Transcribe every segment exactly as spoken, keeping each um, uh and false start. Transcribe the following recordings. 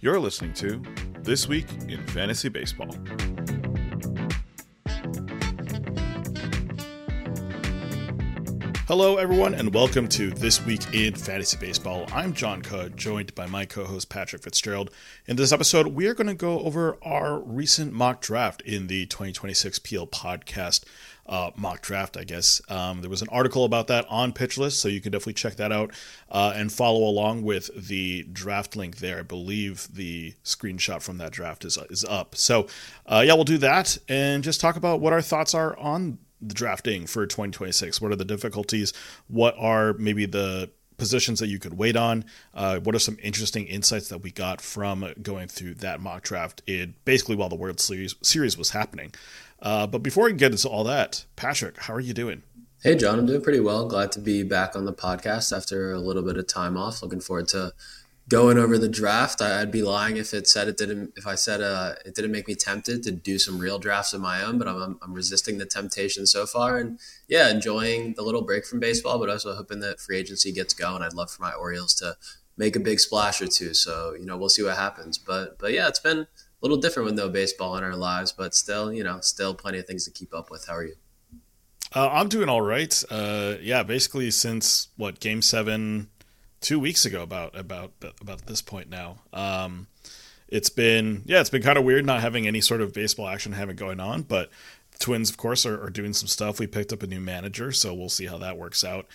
You're listening to This Week in Fantasy Baseball. Hello, everyone, and welcome to This Week in Fantasy Baseball. I'm John Cudd, joined by my co-host Patrick Fitzgerald. In this episode, we are going to go over our recent mock draft in the twenty twenty-six P L podcast uh, mock draft, I guess. Um, there was an article about that on PitchList, so you can definitely check that out uh, and follow along with the draft link there. I believe the screenshot from that draft is, is up. So, uh, yeah, we'll do that and just talk about what our thoughts are on the drafting for twenty twenty-six. What are the difficulties? What are maybe the positions that you could wait on? Uh, what are some interesting insights that we got from going through that mock draft in basically while the World Series, series was happening? Uh, but before we get into all that, Patrick, how are you doing? Hey, John, I'm doing pretty well. Glad to be back on the podcast after a little bit of time off. Looking forward to going over the draft. I'd be lying if it said it didn't. If I said uh, it didn't make me tempted to do some real drafts of my own, but I'm I'm resisting the temptation so far, and yeah, enjoying the little break from baseball, but also hoping that free agency gets going. I'd love for my Orioles to make a big splash or two. So you know, we'll see what happens. But but yeah, it's been a little different with no baseball in our lives, but still, you know, still plenty of things to keep up with. How are you? Uh, I'm doing all right. Uh, yeah, basically since what Game Seven. Two weeks ago, about about about this point now. Um, it's been yeah, it's been kind of weird not having any sort of baseball action having going on. But the Twins, of course, are, are doing some stuff. We picked up a new manager, so we'll see how that works out.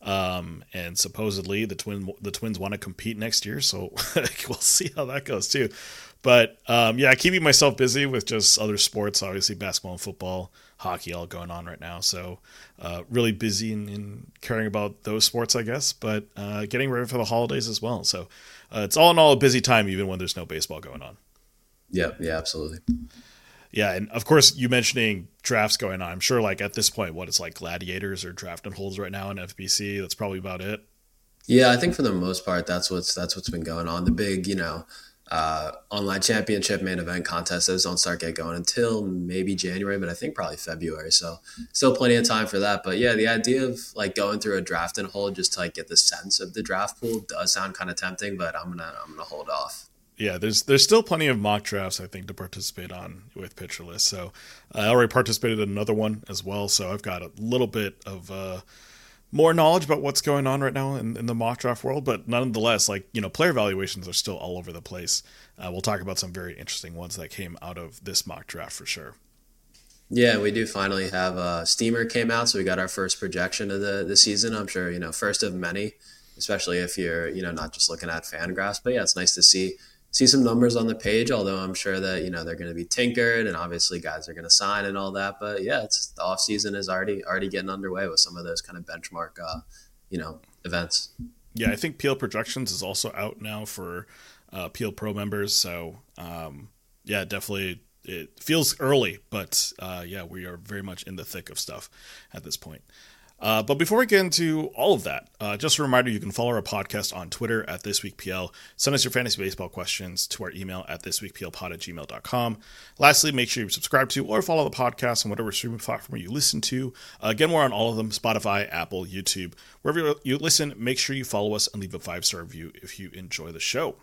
Um, and supposedly the twin the Twins want to compete next year, so we'll see how that goes too. But um, yeah, keeping myself busy with just other sports, obviously basketball and football, hockey, all going on right now. So uh, really busy in, in caring about those sports, I guess, but uh, getting ready for the holidays as well. So uh, it's all in all a busy time, even when there's no baseball going on. Yeah, yeah, absolutely. Yeah, and of course, you mentioning drafts going on. I'm sure, like at this point, what it's like gladiators or draft and holds right now in F B C. That's probably about it. Yeah, I think for the most part, that's what's that's what's been going on. The big, you know, uh, online championship main event contests, those don't start get going until maybe January, but I think probably February. So still plenty of time for that. But yeah, the idea of like going through a draft and hold just to like get the sense of the draft pool does sound kind of tempting, but I'm gonna I'm gonna hold off. Yeah, there's there's still plenty of mock drafts, I think, to participate on with PitcherList. So I already participated in another one as well. So I've got a little bit of uh, more knowledge about what's going on right now in, in the mock draft world. But nonetheless, like, you know, player evaluations are still all over the place. Uh, we'll talk about some very interesting ones that came out of this mock draft for sure. Yeah, we do finally have uh, Steamer came out, so we got our first projection of the, the season. I'm sure, you know, first of many, especially if you're, you know, not just looking at Fangraphs. But yeah, it's nice to see see some numbers on the page, although I'm sure that, you know, they're going to be tinkered and obviously guys are going to sign and all that. But yeah, it's the off season is already already getting underway with some of those kind of benchmark, uh, you know, events. Yeah, I think P L Projections is also out now for uh, P L Pro members. So um, yeah, definitely it feels early, but uh, yeah, we are very much in the thick of stuff at this point. Uh, but before we get into all of that, uh, just a reminder, you can follow our podcast on Twitter at ThisWeekPL. Send us your fantasy baseball questions to our email at thisweekplpod at gmail dot com. Lastly, make sure you subscribe to or follow the podcast on whatever streaming platform you listen to. Uh, again, we're on all of them, Spotify, Apple, YouTube. Wherever you listen, make sure you follow us and leave a five-star review if you enjoy the show.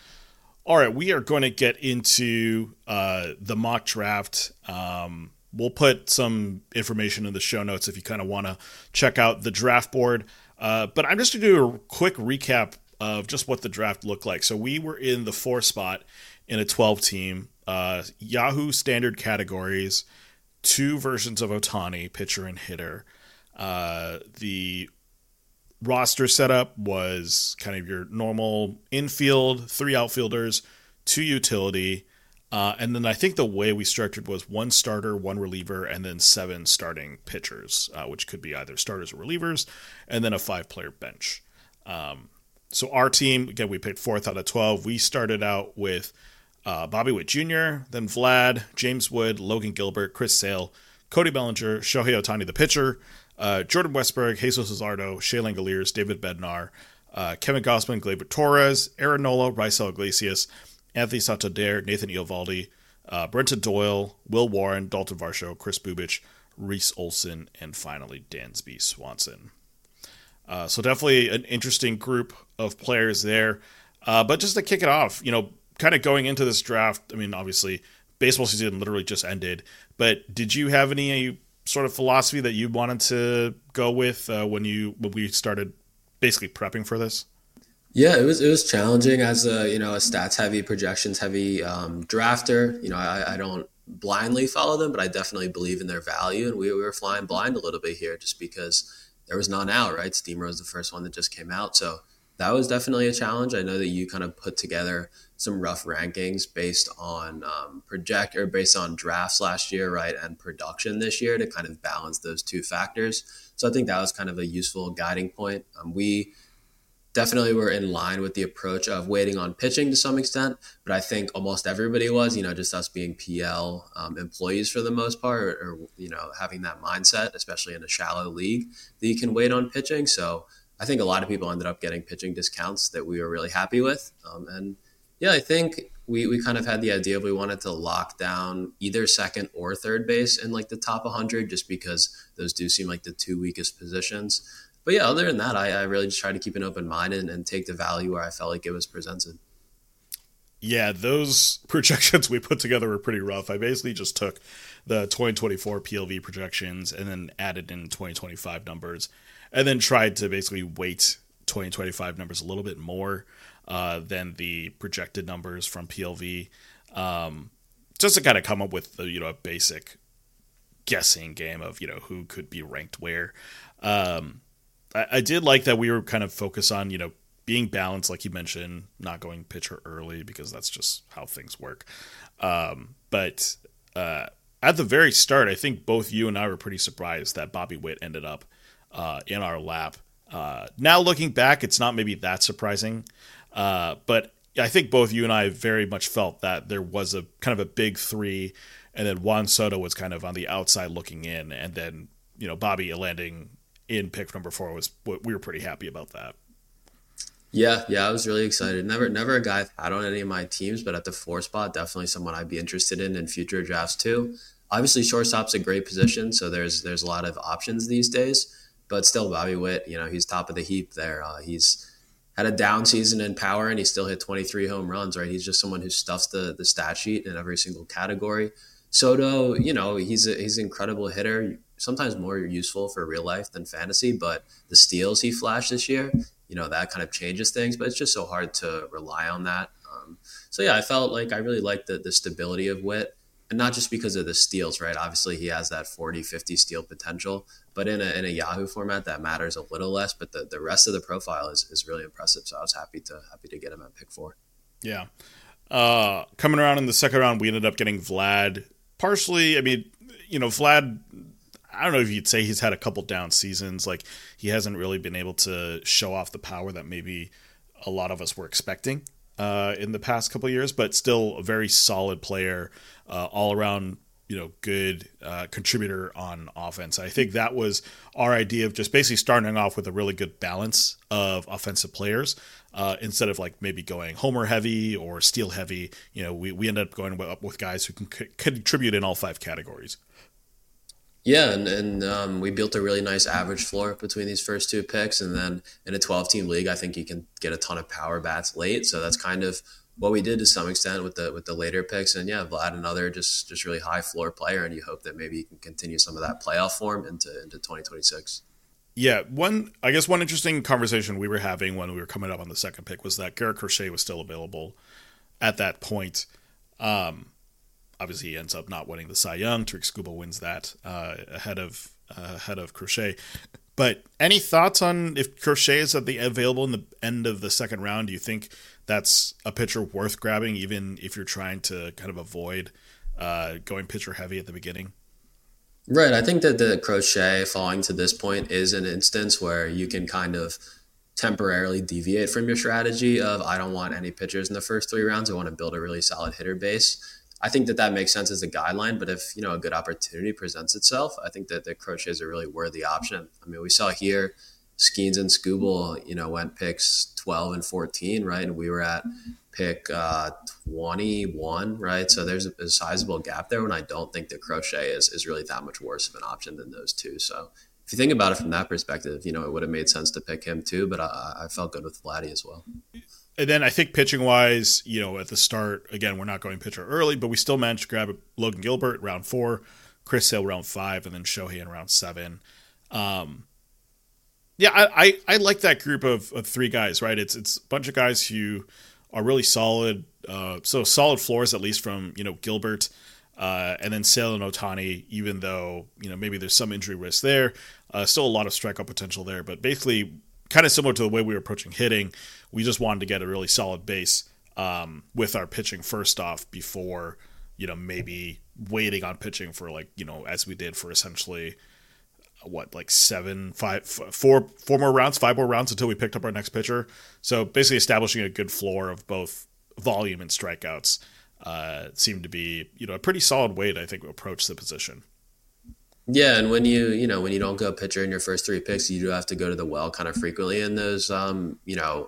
All right, we are going to get into uh, the mock draft. Um We'll put some information in the show notes if you kind of want to check out the draft board. Uh, but I'm just going to do a quick recap of just what the draft looked like. So we were in the four spot in a twelve team, uh, Yahoo standard categories, two versions of Ohtani, pitcher and hitter. Uh, the roster setup was kind of your normal infield, three outfielders, two utility. Uh, and then I think the way we structured was one starter, one reliever, and then seven starting pitchers, uh, which could be either starters or relievers, and then a five-player bench. Um, so our team, again, we picked fourth out of twelve. We started out with uh, Bobby Witt Junior, then Vlad, James Wood, Logan Gilbert, Chris Sale, Cody Bellinger, Shohei Ohtani the pitcher, uh, Jordan Westberg, Jesus Luzardo, Shea Langoliers, David Bednar, uh, Kevin Gausman, Gleyber Torres, Aaron Nola, Raisel Iglesias, Anthony Santander, Nathan Eovaldi, uh, Brenton Doyle, Will Warren, Dalton Varsho, Chris Bubich, Reese Olson, and finally Dansby Swanson. Uh, so definitely an interesting group of players there. Uh, but just to kick it off, you know, kind of going into this draft, I mean, obviously, baseball season literally just ended, but did you have any sort of philosophy that you wanted to go with uh, when you when we started basically prepping for this? Yeah, it was it was challenging as a you know a stats heavy, projections heavy um, drafter. You know, I, I don't blindly follow them, but I definitely believe in their value. And we, we were flying blind a little bit here just because there was none out, right? Steamer was the first one that just came out, so that was definitely a challenge. I know that you kind of put together some rough rankings based on um, project or based on drafts last year, right, and production this year to kind of balance those two factors. So I think that was kind of a useful guiding point. Um, we definitely were in line with the approach of waiting on pitching to some extent, but I think almost everybody was, you know, just us being P L um, employees for the most part, or, or, you know, having that mindset, especially in a shallow league, that you can wait on pitching. So I think a lot of people ended up getting pitching discounts that we were really happy with. Um, and yeah, I think we, we kind of had the idea of we wanted to lock down either second or third base in like the top one hundred, just because those do seem like the two weakest positions. But yeah, other than that, I, I really just tried to keep an open mind and, and take the value where I felt like it was presented. Yeah, those projections we put together were pretty rough. I basically just took the twenty twenty-four P L V projections and then added in twenty twenty-five numbers, and then tried to basically weight twenty twenty-five numbers a little bit more uh, than the projected numbers from P L V, um, just to kind of come up with the, you know, a basic guessing game of, you know, who could be ranked where. Um, I, I did like that we were kind of focused on, you know, being balanced, like you mentioned, not going pitcher early because that's just how things work. Um, but uh, at the very start, I think both you and I were pretty surprised that Bobby Witt ended up uh, in our lap. Uh, now looking back, it's not maybe that surprising, uh, but I think both you and I very much felt that there was a kind of a big three, and then Juan Soto was kind of on the outside looking in, and then, you know, Bobby landing in pick number four was, we were pretty happy about that. Yeah, yeah, I was really excited. Never, never a guy I've had on any of my teams, but at the four spot, definitely someone I'd be interested in in future drafts too. Obviously, shortstop's a great position, so there's there's a lot of options these days. But still, Bobby Witt, you know, he's top of the heap there. Uh, he's had a down season in power, and he still hit twenty-three home runs. Right, he's just someone who stuffs the the stat sheet in every single category. Soto, you know, he's a, he's an incredible hitter. Sometimes more useful for real life than fantasy, but the steals he flashed this year, you know, that kind of changes things, but it's just so hard to rely on that. Um, so yeah, I felt like I really liked the, the stability of Witt, and not just because of the steals, right? Obviously he has that forty, fifty steal potential, but in a, in a Yahoo format that matters a little less, but the, the rest of the profile is, is really impressive. So I was happy to, happy to get him at pick four. Yeah. Uh, coming around in the second round, we ended up getting Vlad partially. I mean, you know, Vlad, I don't know if you'd say he's had a couple down seasons. Like, he hasn't really been able to show off the power that maybe a lot of us were expecting uh, in the past couple of years, but still a very solid player, uh, all around, you know, good uh, contributor on offense. I think that was our idea of just basically starting off with a really good balance of offensive players uh, instead of like maybe going homer heavy or steal heavy. You know, we, we ended up going up with guys who can c- contribute in all five categories. Yeah, and, and um, we built a really nice average floor between these first two picks. And then in a twelve-team league, I think you can get a ton of power bats late. So that's kind of what we did to some extent with the with the later picks. And yeah, Vlad, another just just really high floor player, and you hope that maybe you can continue some of that playoff form into into twenty twenty-six. Yeah, one I guess one interesting conversation we were having when we were coming up on the second pick was that Garrett Crochet was still available at that point. Um, obviously, he ends up not winning the Cy Young. Tariq Skubal wins that uh, ahead of uh, ahead of Crochet. But any thoughts on if Crochet is at the available in the end of the second round? Do you think that's a pitcher worth grabbing, even if you're trying to kind of avoid uh, going pitcher heavy at the beginning? Right. I think that the Crochet falling to this point is an instance where you can kind of temporarily deviate from your strategy of I don't want any pitchers in the first three rounds. I want to build a really solid hitter base. I think that that makes sense as a guideline, but if, you know, a good opportunity presents itself, I think that the Crochet is a really worthy option. I mean, we saw here Skeens and Skubal, you know, went picks twelve and fourteen, right? And we were at pick uh, twenty-one, right? So there's a, a sizable gap there when I don't think that Crochet is, is really that much worse of an option than those two. So if you think about it from that perspective, you know, it would have made sense to pick him too. But I, I felt good with Vladdy as well. And then I think pitching wise, you know, at the start, again, we're not going pitcher early, but we still managed to grab Logan Gilbert round four, Chris Sale round five, and then Shohei in round seven. Um, yeah, I, I, I like that group of, of three guys, right? It's it's a bunch of guys who are really solid. Uh, so solid floors, at least from, you know, Gilbert, uh, and then Sale and Ohtani, even though, you know, maybe there's some injury risk there. Uh, still a lot of strikeout potential there, but basically kind of similar to the way we were approaching hitting. We just wanted to get a really solid base um, with our pitching first off before, you know, maybe waiting on pitching for like, you know, as we did for essentially what, like seven, five, four, four more rounds, five more rounds until we picked up our next pitcher. So basically establishing a good floor of both volume and strikeouts uh, seemed to be, you know, a pretty solid way to, I think, approach the position. Yeah, and when you you know when you don't go pitcher in your first three picks, you do have to go to the well kind of frequently in those um, you know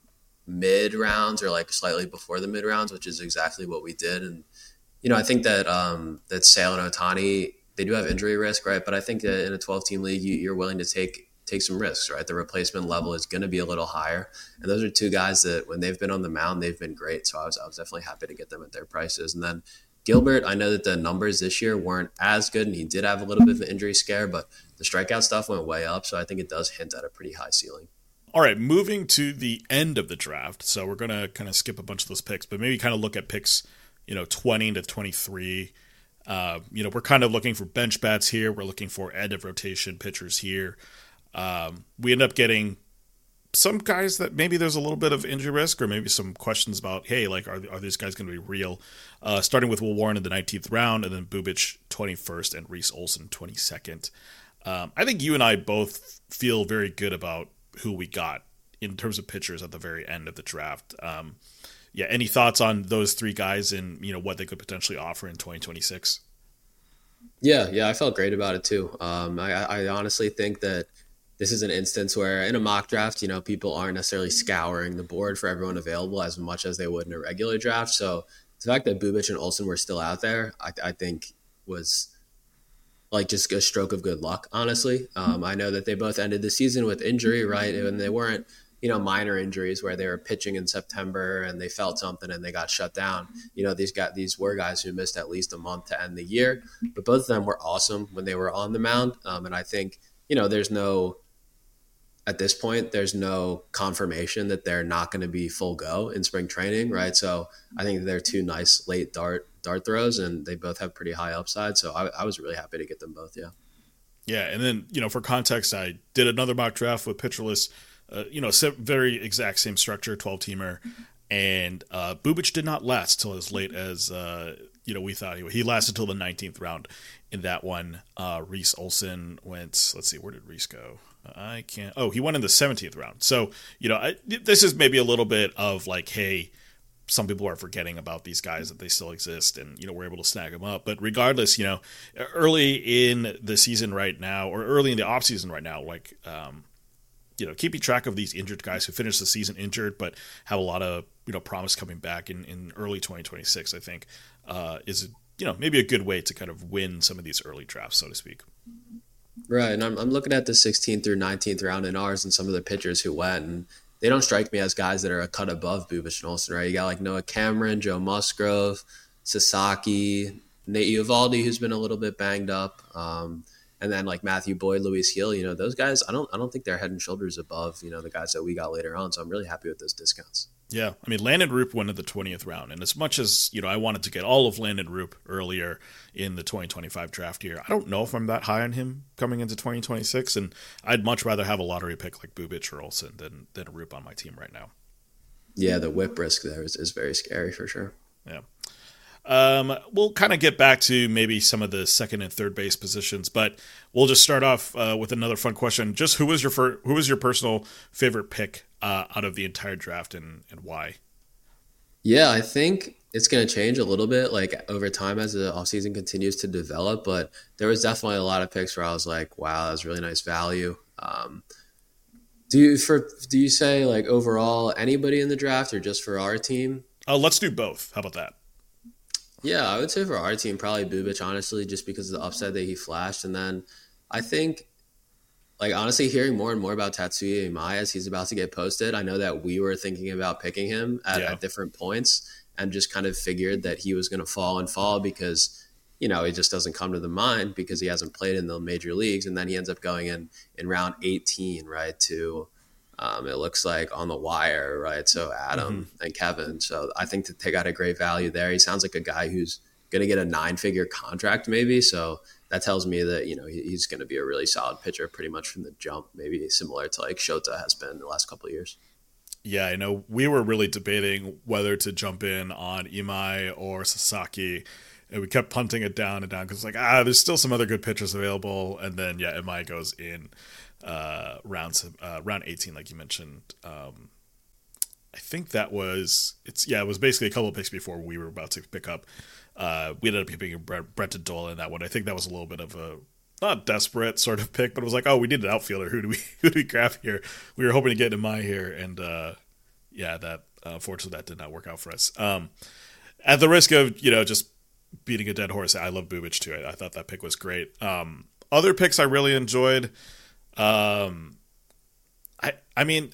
mid rounds or like slightly before the mid rounds, which is exactly what we did. And you know I think that um, that Sale and Ohtani, they do have injury risk, right? But I think that in a twelve team league, you, you're willing to take take some risks, right? The replacement level is going to be a little higher, and those are two guys that when they've been on the mound, they've been great. So I was I was definitely happy to get them at their prices, and then. Gilbert, I know that the numbers this year weren't as good, and he did have a little bit of an injury scare, but the strikeout stuff went way up, so I think it does hint at a pretty high ceiling. All right, moving to the end of the draft. So we're going to kind of skip a bunch of those picks, but maybe kind of look at picks, you know, twenty to twenty-three. Uh, you know, we're kind of looking for bench bats here. We're looking for end of rotation pitchers here. Um, we end up getting some guys that maybe there's a little bit of injury risk or maybe some questions about, hey, like, are, are these guys going to be real? Uh, starting with Will Warren in the nineteenth round, and then Bubic twenty-first and Reese Olson twenty-second. Um, I think you and I both feel very good about who we got in terms of pitchers at the very end of the draft. Um, yeah, any thoughts on those three guys and, you know, what they could potentially offer in twenty twenty-six? Yeah, yeah, I felt great about it too. Um, I, I honestly think that this is an instance where in a mock draft, you know, people aren't necessarily scouring the board for everyone available as much as they would in a regular draft. So the fact that Bubic and Olson were still out there, I, I think was like just a stroke of good luck, honestly. Um, I know that they both ended the season with injury, right? And they weren't, you know, minor injuries where they were pitching in September and they felt something and they got shut down. You know, these got these were guys who missed at least a month to end the year, but both of them were awesome when they were on the mound. Um, and I think, you know, there's no, at this point, there's no confirmation that they're not going to be full go in spring training, right? So I think they're two nice late dart dart throws, and they both have pretty high upside. So I, I was really happy to get them both, yeah. Yeah, and then, you know, for context, I did another mock draft with pitcherless, uh, you know, very exact same structure, twelve-teamer, and uh, Bubic did not last till as late as, uh, you know, we thought he would. He lasted till the nineteenth round in that one. Uh, Reese Olson went, let's see, where did Reese go? I can't. Oh, he went in the seventeenth round. So, you know, I, this is maybe a little bit of like, hey, some people are forgetting about these guys, that they still exist, and, you know, we're able to snag them up. But regardless, you know, early in the season right now, or early in the off season right now, like, um, you know, keeping track of these injured guys who finished the season injured, but have a lot of, you know, promise coming back in, in early twenty twenty-six, I think, uh, is, you know, maybe a good way to kind of win some of these early drafts, so to speak. Right, and I'm I'm looking at the sixteenth through nineteenth round in ours and some of the pitchers who went, and they don't strike me as guys that are a cut above Bubic and Olson, right? You got like Noah Cameron, Joe Musgrove, Sasaki, Nate Eovaldi, who's been a little bit banged up, um, and then like Matthew Boyd, Luis Gil. You know, those guys, I don't I don't think they're head and shoulders above, you know, the guys that we got later on. So I'm really happy with those discounts. Yeah, I mean, Landon Roop went in the twentieth round, and as much as, you know, I wanted to get all of Landon Roop earlier in the twenty twenty-five draft year, I don't know if I'm that high on him coming into twenty twenty-six, and I'd much rather have a lottery pick like Bubic or Olson than, than Roop on my team right now. Yeah, the whip risk there is, is very scary for sure. Yeah. Um, we'll kind of get back to maybe some of the second and third base positions, but we'll just start off uh, with another fun question. Just who was your fir- who was your personal favorite pick uh, out of the entire draft, and, and why? Yeah, I think it's going to change a little bit like over time as the offseason continues to develop, but there was definitely a lot of picks where I was like, wow, that was really nice value. Um, do you for do you say like overall anybody in the draft or just for our team? Uh, let's do both. How about that? Yeah, I would say for our team, probably Bubic, honestly, just because of the upside that he flashed. And then I think like honestly, hearing more and more about Tatsuya Imai as he's about to get posted, I know that we were thinking about picking him at, Yeah. at different points and just kind of figured that he was going to fall and fall because, you know, it just doesn't come to the mind because he hasn't played in the major leagues. And then he ends up going in in round eighteen, right, to um, it looks like on the wire, right? So Mm-hmm. Adam and Kevin. So I think that they got a great value there. He sounds like a guy who's going to get a nine figure contract maybe. So that tells me that, you know, he, he's going to be a really solid pitcher pretty much from the jump, maybe similar to like Shota has been the last couple of years. Yeah, I know we were really debating whether to jump in on Imai or Sasaki, and we kept punting it down and down because like ah, there's still some other good pitchers available, and then yeah, Imai goes in uh, round uh, round eighteen, like you mentioned. Um, I think that was it's yeah, it was basically a couple of picks before we were about to pick up. Uh, we ended up picking Brent, Brent Doyle in that one. I think that was a little bit of a not desperate sort of pick, but it was like, oh, we need an outfielder. Who do we who do we grab here? We were hoping to get Imai here, and uh, yeah, that uh, unfortunately that did not work out for us. Um, at the risk of you know just beating a dead horse, I love Bubic too. I, I thought that pick was great. Um, other picks I really enjoyed. Um, I I mean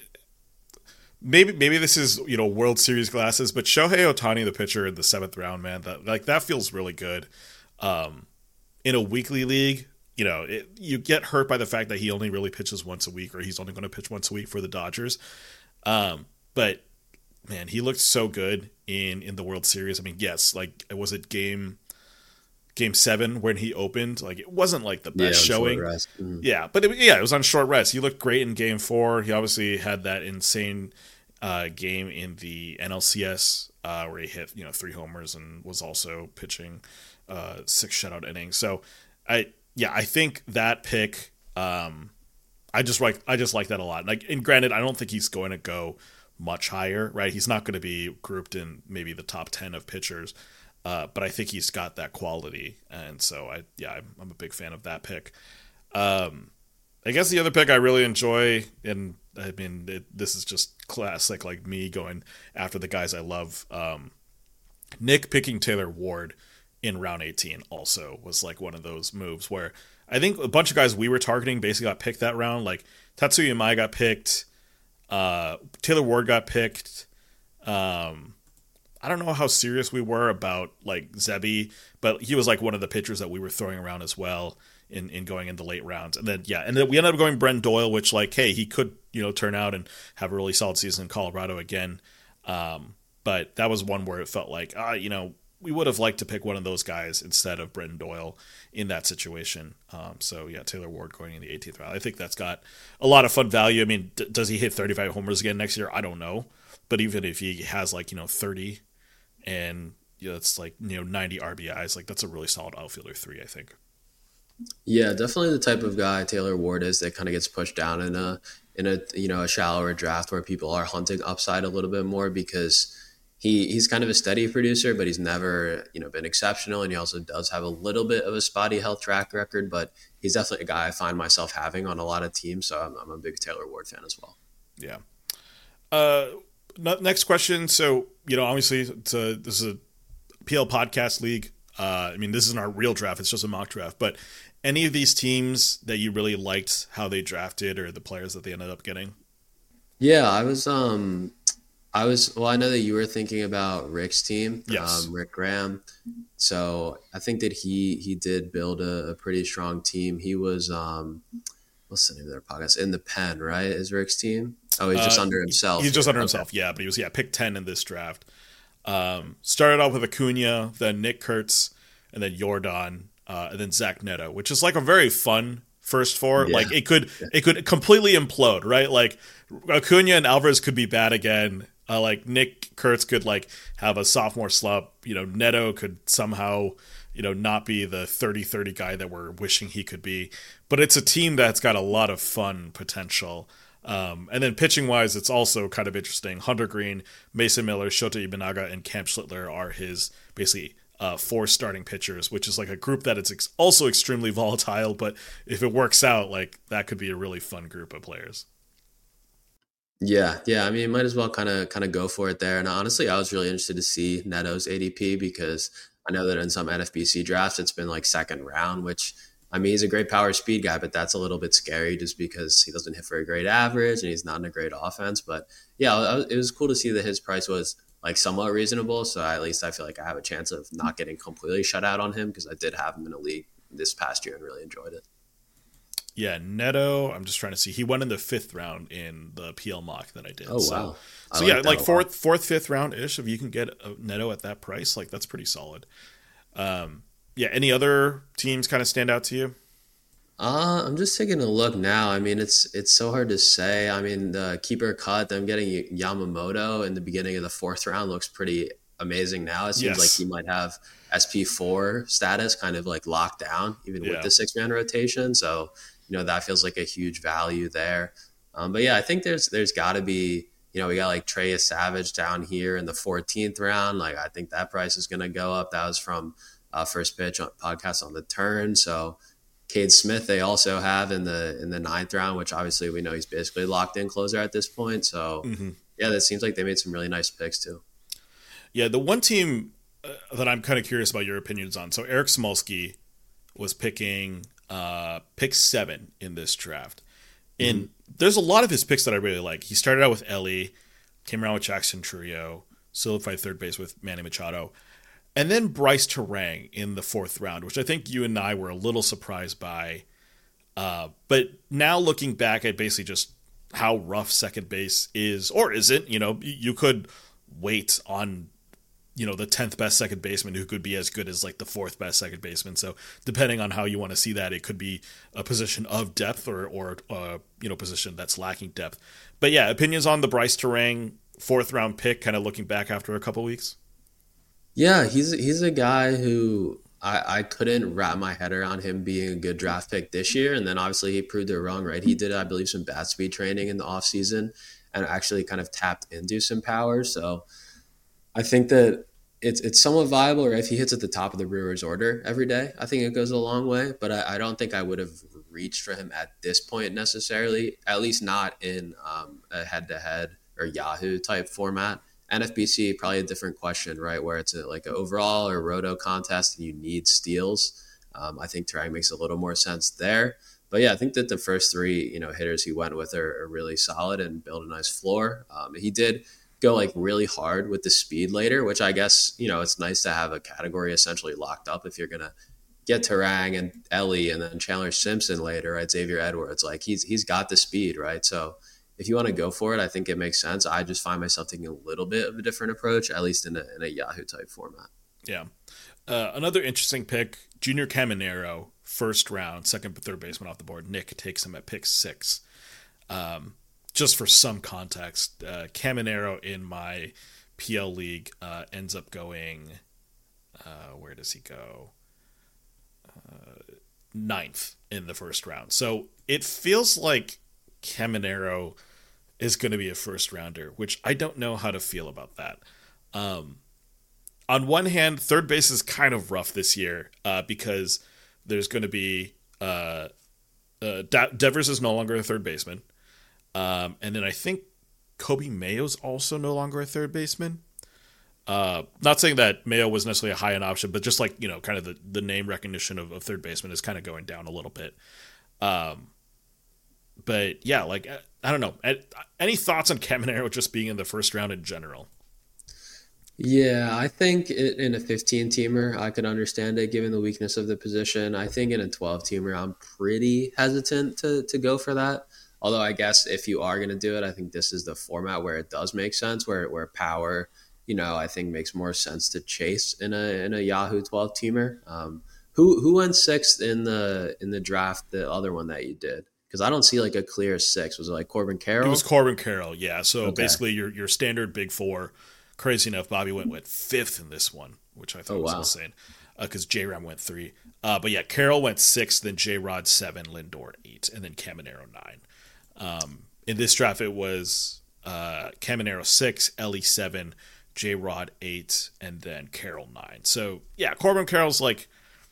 maybe maybe this is you know World Series glasses, but Shohei Ohtani, the pitcher in the seventh round, man, that like that feels really good. Um, in a weekly league, you know, it, you get hurt by the fact that he only really pitches once a week, or he's only going to pitch once a week for the Dodgers. Um, but man, he looked so good in in the World Series. I mean, yes, like was it game game seven when he opened? Like it wasn't like the best Yeah, showing. mm-hmm. Yeah, but it, yeah, it was on short rest. He looked great in game four. He obviously had that insane uh, game in the N L C S uh, where he hit you know three homers and was also pitching uh, six shutout innings. So I yeah, I think that pick. Um, I just like I just like that a lot. Like, and granted, I don't think he's going to go much higher, right? He's not going to be grouped in maybe the top ten of pitchers, uh, but I think he's got that quality, and so I yeah, I'm, I'm a big fan of that pick. Um, I guess the other pick I really enjoy, and I mean it, this is just classic, like me going after the guys I love. Um, Nick picking Taylor Ward in round eighteen also was like one of those moves where I think a bunch of guys we were targeting basically got picked that round. Like Tatsuya Mai got picked, uh, Taylor Ward got picked. Um, I don't know how serious we were about like Zebi, but he was like one of the pitchers that we were throwing around as well in, in going into late rounds. And then yeah, and then we ended up going Brent Doyle, which like hey, he could you know turn out and have a really solid season in Colorado again. Um, but that was one where it felt like ah, you know we would have liked to pick one of those guys instead of Brenton Doyle in that situation. Um, so yeah, Taylor Ward going in the eighteenth round. I think that's got a lot of fun value. I mean, d- does he hit thirty-five homers again next year? I don't know, but even if he has like you know thirty and you know, it's like you know ninety R B Is, like that's a really solid outfielder three, I think. Yeah, definitely the type of guy Taylor Ward is that kind of gets pushed down in a in a you know a shallower draft where people are hunting upside a little bit more because he he's kind of a steady producer, but he's never you know been exceptional, and he also does have a little bit of a spotty health track record. But he's definitely a guy I find myself having on a lot of teams, so I'm, I'm a big Taylor Ward fan as well. Yeah. Uh, next question. So you know, obviously, it's a, this is a P L podcast league. Uh, I mean, this isn't our real draft; it's just a mock draft. But any of these teams that you really liked how they drafted or the players that they ended up getting? Yeah, I was um I was well. I know that you were thinking about Rick's team, Yes. um, Rick Graham. So I think that he he did build a, a pretty strong team. He was um, what's the name of their podcast? In the Pen, right? Is Rick's team? Oh, he's just Uh, under himself. he's just Here. under Okay. himself, yeah, but he was yeah pick ten in this draft. Um, started off with Acuna, then Nick Kurtz, and then Jordan, uh, and then Zach Neto, which is like a very fun first four. Yeah. Like it could it could completely implode, right? Like Acuna and Alvarez could be bad again. Uh, like Nick Kurtz could like have a sophomore slump. You know, Neto could somehow you know not be the thirty thirty guy that we're wishing he could be. But it's a team that's got a lot of fun potential. Um, and then pitching wise, it's also kind of interesting. Hunter Green, Mason Miller, Shota Imanaga, and Cam Schlittler are his basically uh, four starting pitchers, which is like a group that it's ex- also extremely volatile. But if it works out, like that could be a really fun group of players. Yeah, yeah. I mean, might as well kind of kind of go for it there. And honestly, I was really interested to see Neto's A D P because I know that in some N F B C drafts, it's been like second round, which I mean, he's a great power speed guy, but that's a little bit scary just because he doesn't hit for a great average and he's not in a great offense. But yeah, it was cool to see that his price was like somewhat reasonable. So at least I feel like I have a chance of not getting completely shut out on him because I did have him in a league this past year and really enjoyed it. Yeah, Neto, I'm just trying to see. He went in the fifth round in the P L mock that I did. Oh, so, wow. I so like yeah, that like a fourth, lot. fourth, fifth round-ish, if you can get a Neto at that price, like that's pretty solid. Um, yeah, any other teams kind of stand out to you? Uh, I'm just taking a look now. I mean, it's it's so hard to say. I mean, the keeper cut, them getting Yamamoto in the beginning of the fourth round looks pretty amazing now. It seems like Yes. he might have S P four status kind of like locked down, even with Yeah. the six man rotation. So, you know, that feels like a huge value there. Um, but yeah, I think there's there's got to be, you know, we got like Trey Savage down here in the fourteenth round. Like, I think that price is going to go up. That was from uh, First Pitch on, podcast on the turn. So, Cade Smith they also have in the in the ninth round, which obviously we know he's basically locked in closer at this point. So hmm yeah, that seems like they made some really nice picks too. Yeah, the one team uh, that I'm kind of curious about your opinions on. So Eric Smolsky was picking uh, pick seven in this draft. And Mm-hmm. there's a lot of his picks that I really like. He started out with Ellie, came around with Jackson Trio, solidified third base with Manny Machado, and then Bryce Terang in the fourth round, which I think you and I were a little surprised by. Uh, but now looking back at basically just how rough second base is or isn't, you know, you could wait on, you know, the tenth best second baseman who could be as good as like the fourth best second baseman. So depending on how you want to see that, it could be a position of depth or, or uh, you know, position that's lacking depth. But yeah, opinions on the Bryce Terang fourth round pick, kind of looking back after a couple weeks? Yeah, he's he's a guy who I, I couldn't wrap my head around him being a good draft pick this year. And then obviously he proved it wrong, right? He did, I believe, some bat speed training in the offseason and actually kind of tapped into some power. So I think that it's it's somewhat viable, or if he hits at the top of the Brewers order every day, I think it goes a long way. But I, I don't think I would have reached for him at this point necessarily, at least not in um, a head to head or Yahoo type format. N F B C, probably a different question, right? Where it's a, like an overall or roto contest and you need steals. Um, I think Terang makes a little more sense there. But yeah, I think that the first three, you know, hitters he went with are, are really solid and build a nice floor. Um, he did go like really hard with the speed later, which I guess, you know, it's nice to have a category essentially locked up if you're going to get Terang and Ellie and then Chandler Simpson later, right? Xavier Edwards, like he's he's got the speed, right? So if you want to go for it, I think it makes sense. I just find myself taking a little bit of a different approach, at least in a, in a Yahoo type format. Yeah. Uh, another interesting pick, Junior Caminero, first round, second third baseman off the board. Nick takes him at pick six. Um, just for some context, uh, Caminero in my P L league uh, ends up going, uh, where does he go? Uh, ninth in the first round. So it feels like Caminero is going to be a first rounder, which I don't know how to feel about that. Um, on one hand, third base is kind of rough this year uh, because there's going to be uh, uh, De- Devers is no longer a third baseman. Um, and then I think Kobe Mayo's also no longer a third baseman. Uh, not saying that Mayo was necessarily a high end option, but just like, you know, kind of the, the name recognition of, of third baseman is kind of going down a little bit. Um, but yeah, like, I don't know. Any thoughts on Caminero just being in the first round in general? Yeah, I think it, in a fifteen-teamer, I could understand it given the weakness of the position. I think in a twelve-teamer, I'm pretty hesitant to, to go for that. Although I guess if you are going to do it, I think this is the format where it does make sense, where where power, you know, I think makes more sense to chase in a in a Yahoo twelve-teamer. Um, who who went sixth in the in the draft? The other one that you did, because I don't see like a clear six. Was it like Corbin Carroll? It was Corbin Carroll, yeah. So Okay. basically, your your standard big four. Crazy enough, Bobby went went fifth in this one, which I thought Oh, was wow. insane because uh, J Ram went three. Uh, but yeah, Carroll went six, then J Rod seven, Lindor eight, and then Caminero nine. Um, in this draft, it was uh, Caminero six, Ellie seven, J Rod eight, and then Carroll nine. So yeah, Corbin Carroll's like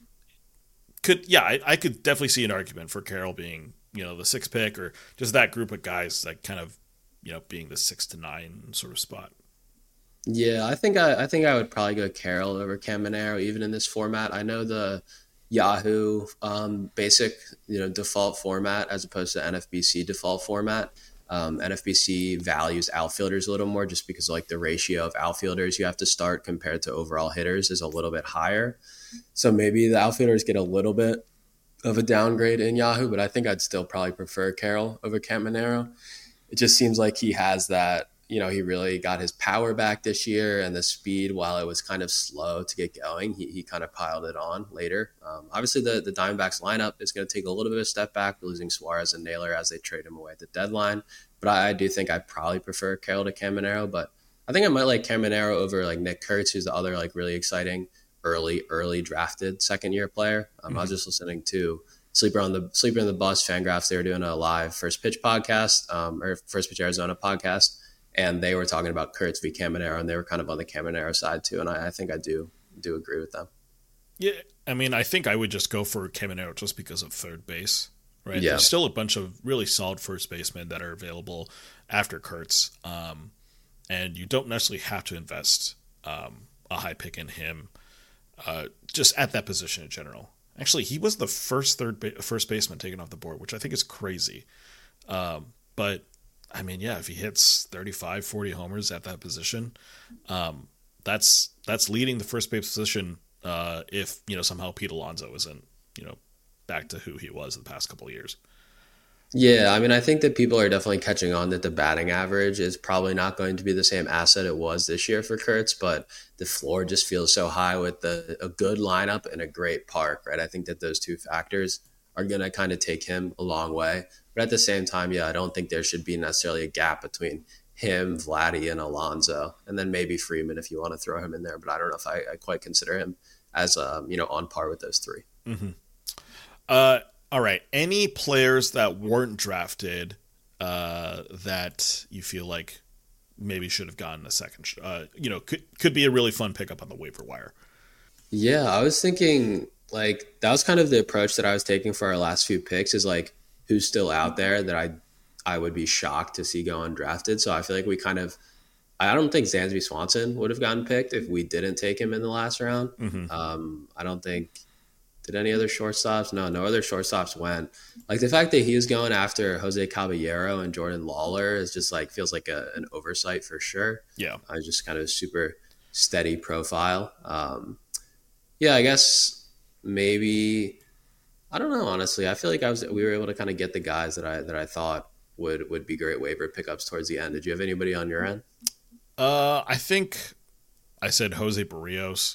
could yeah, I, I could definitely see an argument for Carroll being, you know, the sixth pick, or just that group of guys like kind of, you know, being the six to nine sort of spot. Yeah, I think I, I think I would probably go Carroll over Caminero even in this format. I know the Yahoo um, basic, you know, default format as opposed to N F B C default format. Um, N F B C values outfielders a little more just because like the ratio of outfielders you have to start compared to overall hitters is a little bit higher. So maybe the outfielders get a little bit of a downgrade in Yahoo, but I think I'd still probably prefer Carroll over Caminero. It just seems like he has that, you know, he really got his power back this year, and the speed, while it was kind of slow to get going, he, he kind of piled it on later. Um, obviously, the, the Diamondbacks lineup is going to take a little bit of a step back, losing Suarez and Naylor as they trade him away at the deadline. But I, I do think I probably prefer Carroll to Caminero, but I think I might like Caminero over like Nick Kurtz, who's the other like really exciting early, early drafted second year player. Um, mm-hmm. I was just listening to Sleeper on the Sleeper in the Bus Fangraphs. They were doing a live First Pitch podcast um, or First Pitch Arizona podcast. And they were talking about Kurtz v. Caminero, and they were kind of on the Caminero side too. And I, I think I do do agree with them. Yeah, I mean, I think I would just go for Caminero just because of third base, right? Yeah. There's still a bunch of really solid first basemen that are available after Kurtz, um, and you don't necessarily have to invest um, a high pick in him uh, just at that position in general. Actually, he was the first third ba- first baseman taken off the board, which I think is crazy. Um, but I mean, yeah, if he hits thirty-five, forty homers at that position, um, that's that's leading the first base position uh, if, you know, somehow Pete Alonso isn't, you know, back to who he was the past couple of years. Yeah, I mean, I think that people are definitely catching on that the batting average is probably not going to be the same asset it was this year for Kurtz, but the floor just feels so high with the, a good lineup and a great park, right? I think that those two factors are going to kind of take him a long way. But at the same time, yeah, I don't think there should be necessarily a gap between him, Vladdy, and Alonso, and then maybe Freeman if you want to throw him in there. But I don't know if I, I quite consider him as um, you know, on par with those three. Mm-hmm. Uh, all right. Any players that weren't drafted uh, that you feel like maybe should have gotten a second, uh, you know, could could be a really fun pickup on the waiver wire? Yeah, I was thinking like that was kind of the approach that I was taking for our last few picks is like, who's still out there that I I would be shocked to see go undrafted. So I feel like we kind of I don't think Dansby Swanson would have gotten picked if we didn't take him in the last round. Mm-hmm. Um, I don't think did any other shortstops? No, no other shortstops went. Like the fact that he was going after Jose Caballero and Jordan Lawler is just like feels like a, an oversight for sure. Yeah, I uh, just kind of super steady profile. Um, yeah, I guess maybe. I don't know, honestly. I feel like I was we were able to kind of get the guys that I that I thought would would be great waiver pickups towards the end. Did you have anybody on your end? Uh, I think I said Jose Barrios,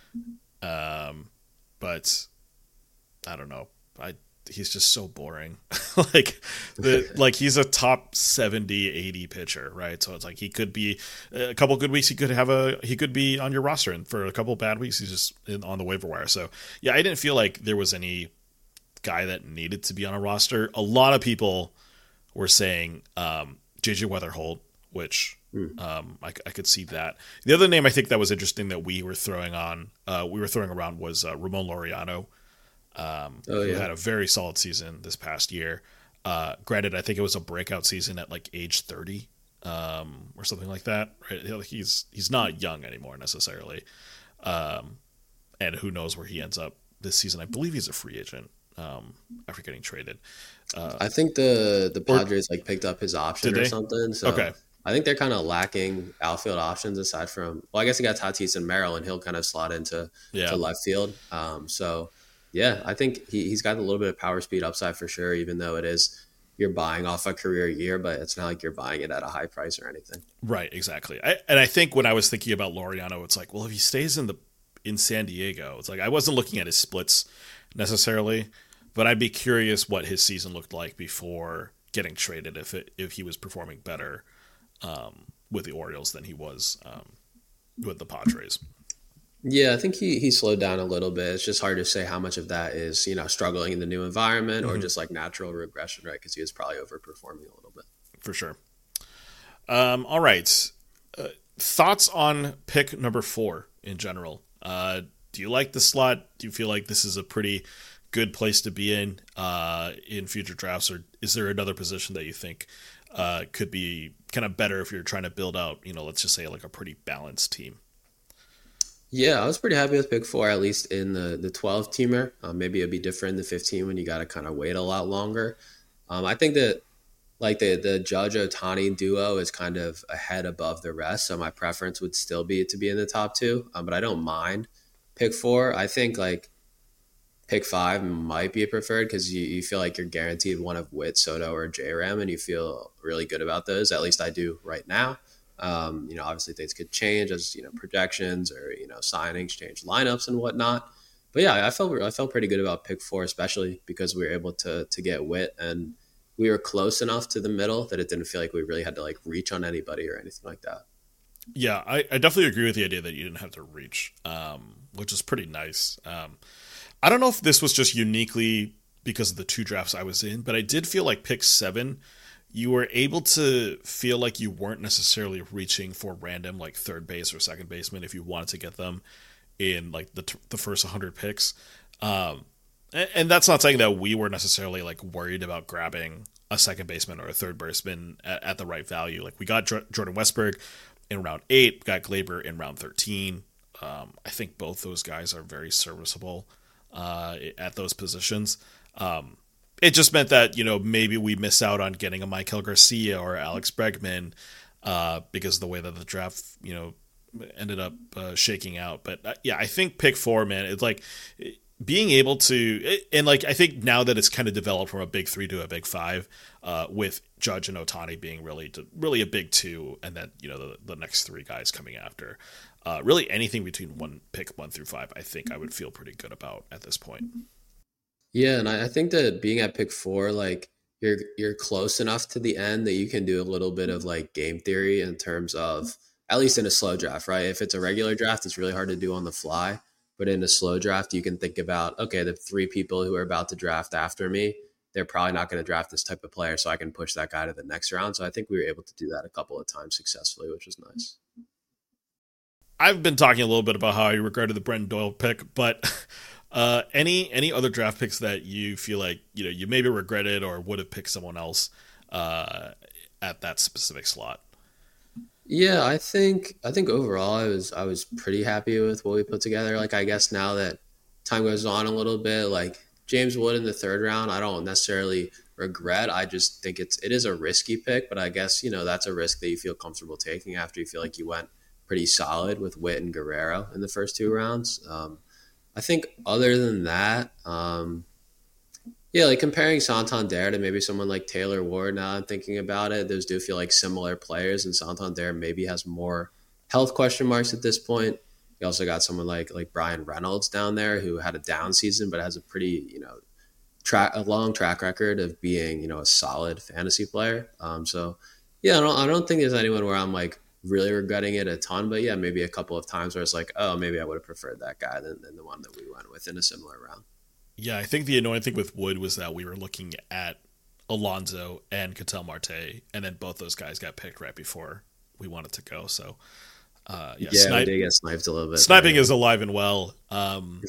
um, but I don't know. I he's just so boring. like the like he's a top seventy, eighty pitcher, right? So it's like he could be a couple good weeks. He could have a he could be on your roster, and for a couple bad weeks, he's just in, on the waiver wire. So yeah, I didn't feel like there was any guy that needed to be on a roster. A lot of people were saying um, J J Weatherholt, which mm. um, I, I could see that. The other name I think that was interesting that we were throwing on, uh, we were throwing around was uh, Ramon Laureano, um, oh, yeah. who had a very solid season this past year. Uh, granted, I think it was a breakout season at like age thirty um, or something like that. Right? He's he's not young anymore necessarily, um, and who knows where he ends up this season. I believe he's a free agent. Um, after getting traded, uh, I think the the Padres or, like picked up his option or something. So okay, I think they're kind of lacking outfield options aside from. Well, I guess he got Tatis and Merrill, and he'll kind of slot into yeah. to left field. Um, so yeah, I think he he's got a little bit of power speed upside for sure. Even though it is you're buying off a career year, but it's not like you're buying it at a high price or anything. Right, exactly. I, and I think when I was thinking about Laureano, it's like, well, if he stays in the in San Diego, it's like I wasn't looking at his splits necessarily. But I'd be curious what his season looked like before getting traded, if it, if he was performing better um, with the Orioles than he was um, with the Padres. Yeah, I think he he slowed down a little bit. It's just hard to say how much of that is, you know, struggling in the new environment mm-hmm. or just like natural regression, right? Because he was probably overperforming a little bit. For sure. Um, all right. Uh, thoughts on pick number four in general? Uh, do you like the slot? Do you feel like this is a pretty good place to be in uh, in future drafts, or is there another position that you think uh, could be kind of better if you're trying to build out, you know, let's just say like a pretty balanced team? Yeah, I was pretty happy with pick four, at least in the the twelve teamer. Um, maybe it'd be different in the fifteen when you got to kind of wait a lot longer. Um, I think that like the the Judge Otani duo is kind of ahead above the rest, so my preference would still be to be in the top two. Um, but I don't mind pick four. I think like pick five might be preferred because you, you feel like you're guaranteed one of Witt, Soto, or J Ram, and you feel really good about those. At least I do right now. Um, you know, obviously things could change as you know projections or you know signings change lineups and whatnot. But yeah, I felt I felt pretty good about pick four, especially because we were able to to get Witt and we were close enough to the middle that it didn't feel like we really had to like reach on anybody or anything like that. Yeah, I, I definitely agree with the idea that you didn't have to reach, um, which is pretty nice. Um, I don't know if this was just uniquely because of the two drafts I was in, but I did feel like pick seven, you were able to feel like you weren't necessarily reaching for random like third base or second baseman if you wanted to get them in like the t- the first one hundred picks. Um, and, and that's not saying that we were necessarily like worried about grabbing a second baseman or a third baseman at, at the right value. Like we got J- Jordan Westberg in round eight, got Glaber in round thirteen. Um, I think both those guys are very serviceable uh, at those positions. Um, it just meant that, you know, maybe we miss out on getting a Michael Garcia or Alex Bregman uh, because of the way that the draft, you know, ended up uh, shaking out. But uh, yeah, I think pick four, man, it's like being able to, and like I think now that it's kind of developed from a big three to a big five, uh, with Judge and Otani being really to, really a big two, and then you know the, the next three guys coming after. Uh, really anything between one pick one through five, I think I would feel pretty good about at this point. Yeah, and I, I think that being at pick four, like you're you're close enough to the end that you can do a little bit of like game theory in terms of at least in a slow draft, right? If it's a regular draft, it's really hard to do on the fly. But in a slow draft, you can think about, okay, the three people who are about to draft after me, they're probably not going to draft this type of player, so I can push that guy to the next round. So I think we were able to do that a couple of times successfully, which was nice. I've been talking a little bit about how I regretted the Brendan Doyle pick, but uh, any any other draft picks that you feel like you know you maybe regretted or would have picked someone else uh, at that specific slot? Yeah, I think I think overall I was I was pretty happy with what we put together. Like I guess now that time goes on a little bit, like James Wood in the third round, I don't necessarily regret. I just think it's it is a risky pick, but I guess you know that's a risk that you feel comfortable taking after you feel like you went pretty solid with Witt and Guerrero in the first two rounds. Um, I think other than that, um, yeah, like comparing Santander to maybe someone like Taylor Ward, now I'm thinking about it, those do feel like similar players, and Santander maybe has more health question marks at this point. You also got someone like like Brian Reynolds down there who had a down season but has a pretty, you know, track a long track record of being, you know, a solid fantasy player. Um, so yeah, I don't I don't think there's anyone where I'm like really regretting it a ton, but yeah, maybe a couple of times where it's like, oh, maybe I would have preferred that guy than, than the one that we went with in a similar round. Yeah, I think the annoying thing with Wood was that we were looking at Alonso and Ketel Marte, and then both those guys got picked right before we wanted to go. So, uh, yeah, Yeah, we snipe, did get sniped a little bit sniping there. is alive and well. Um,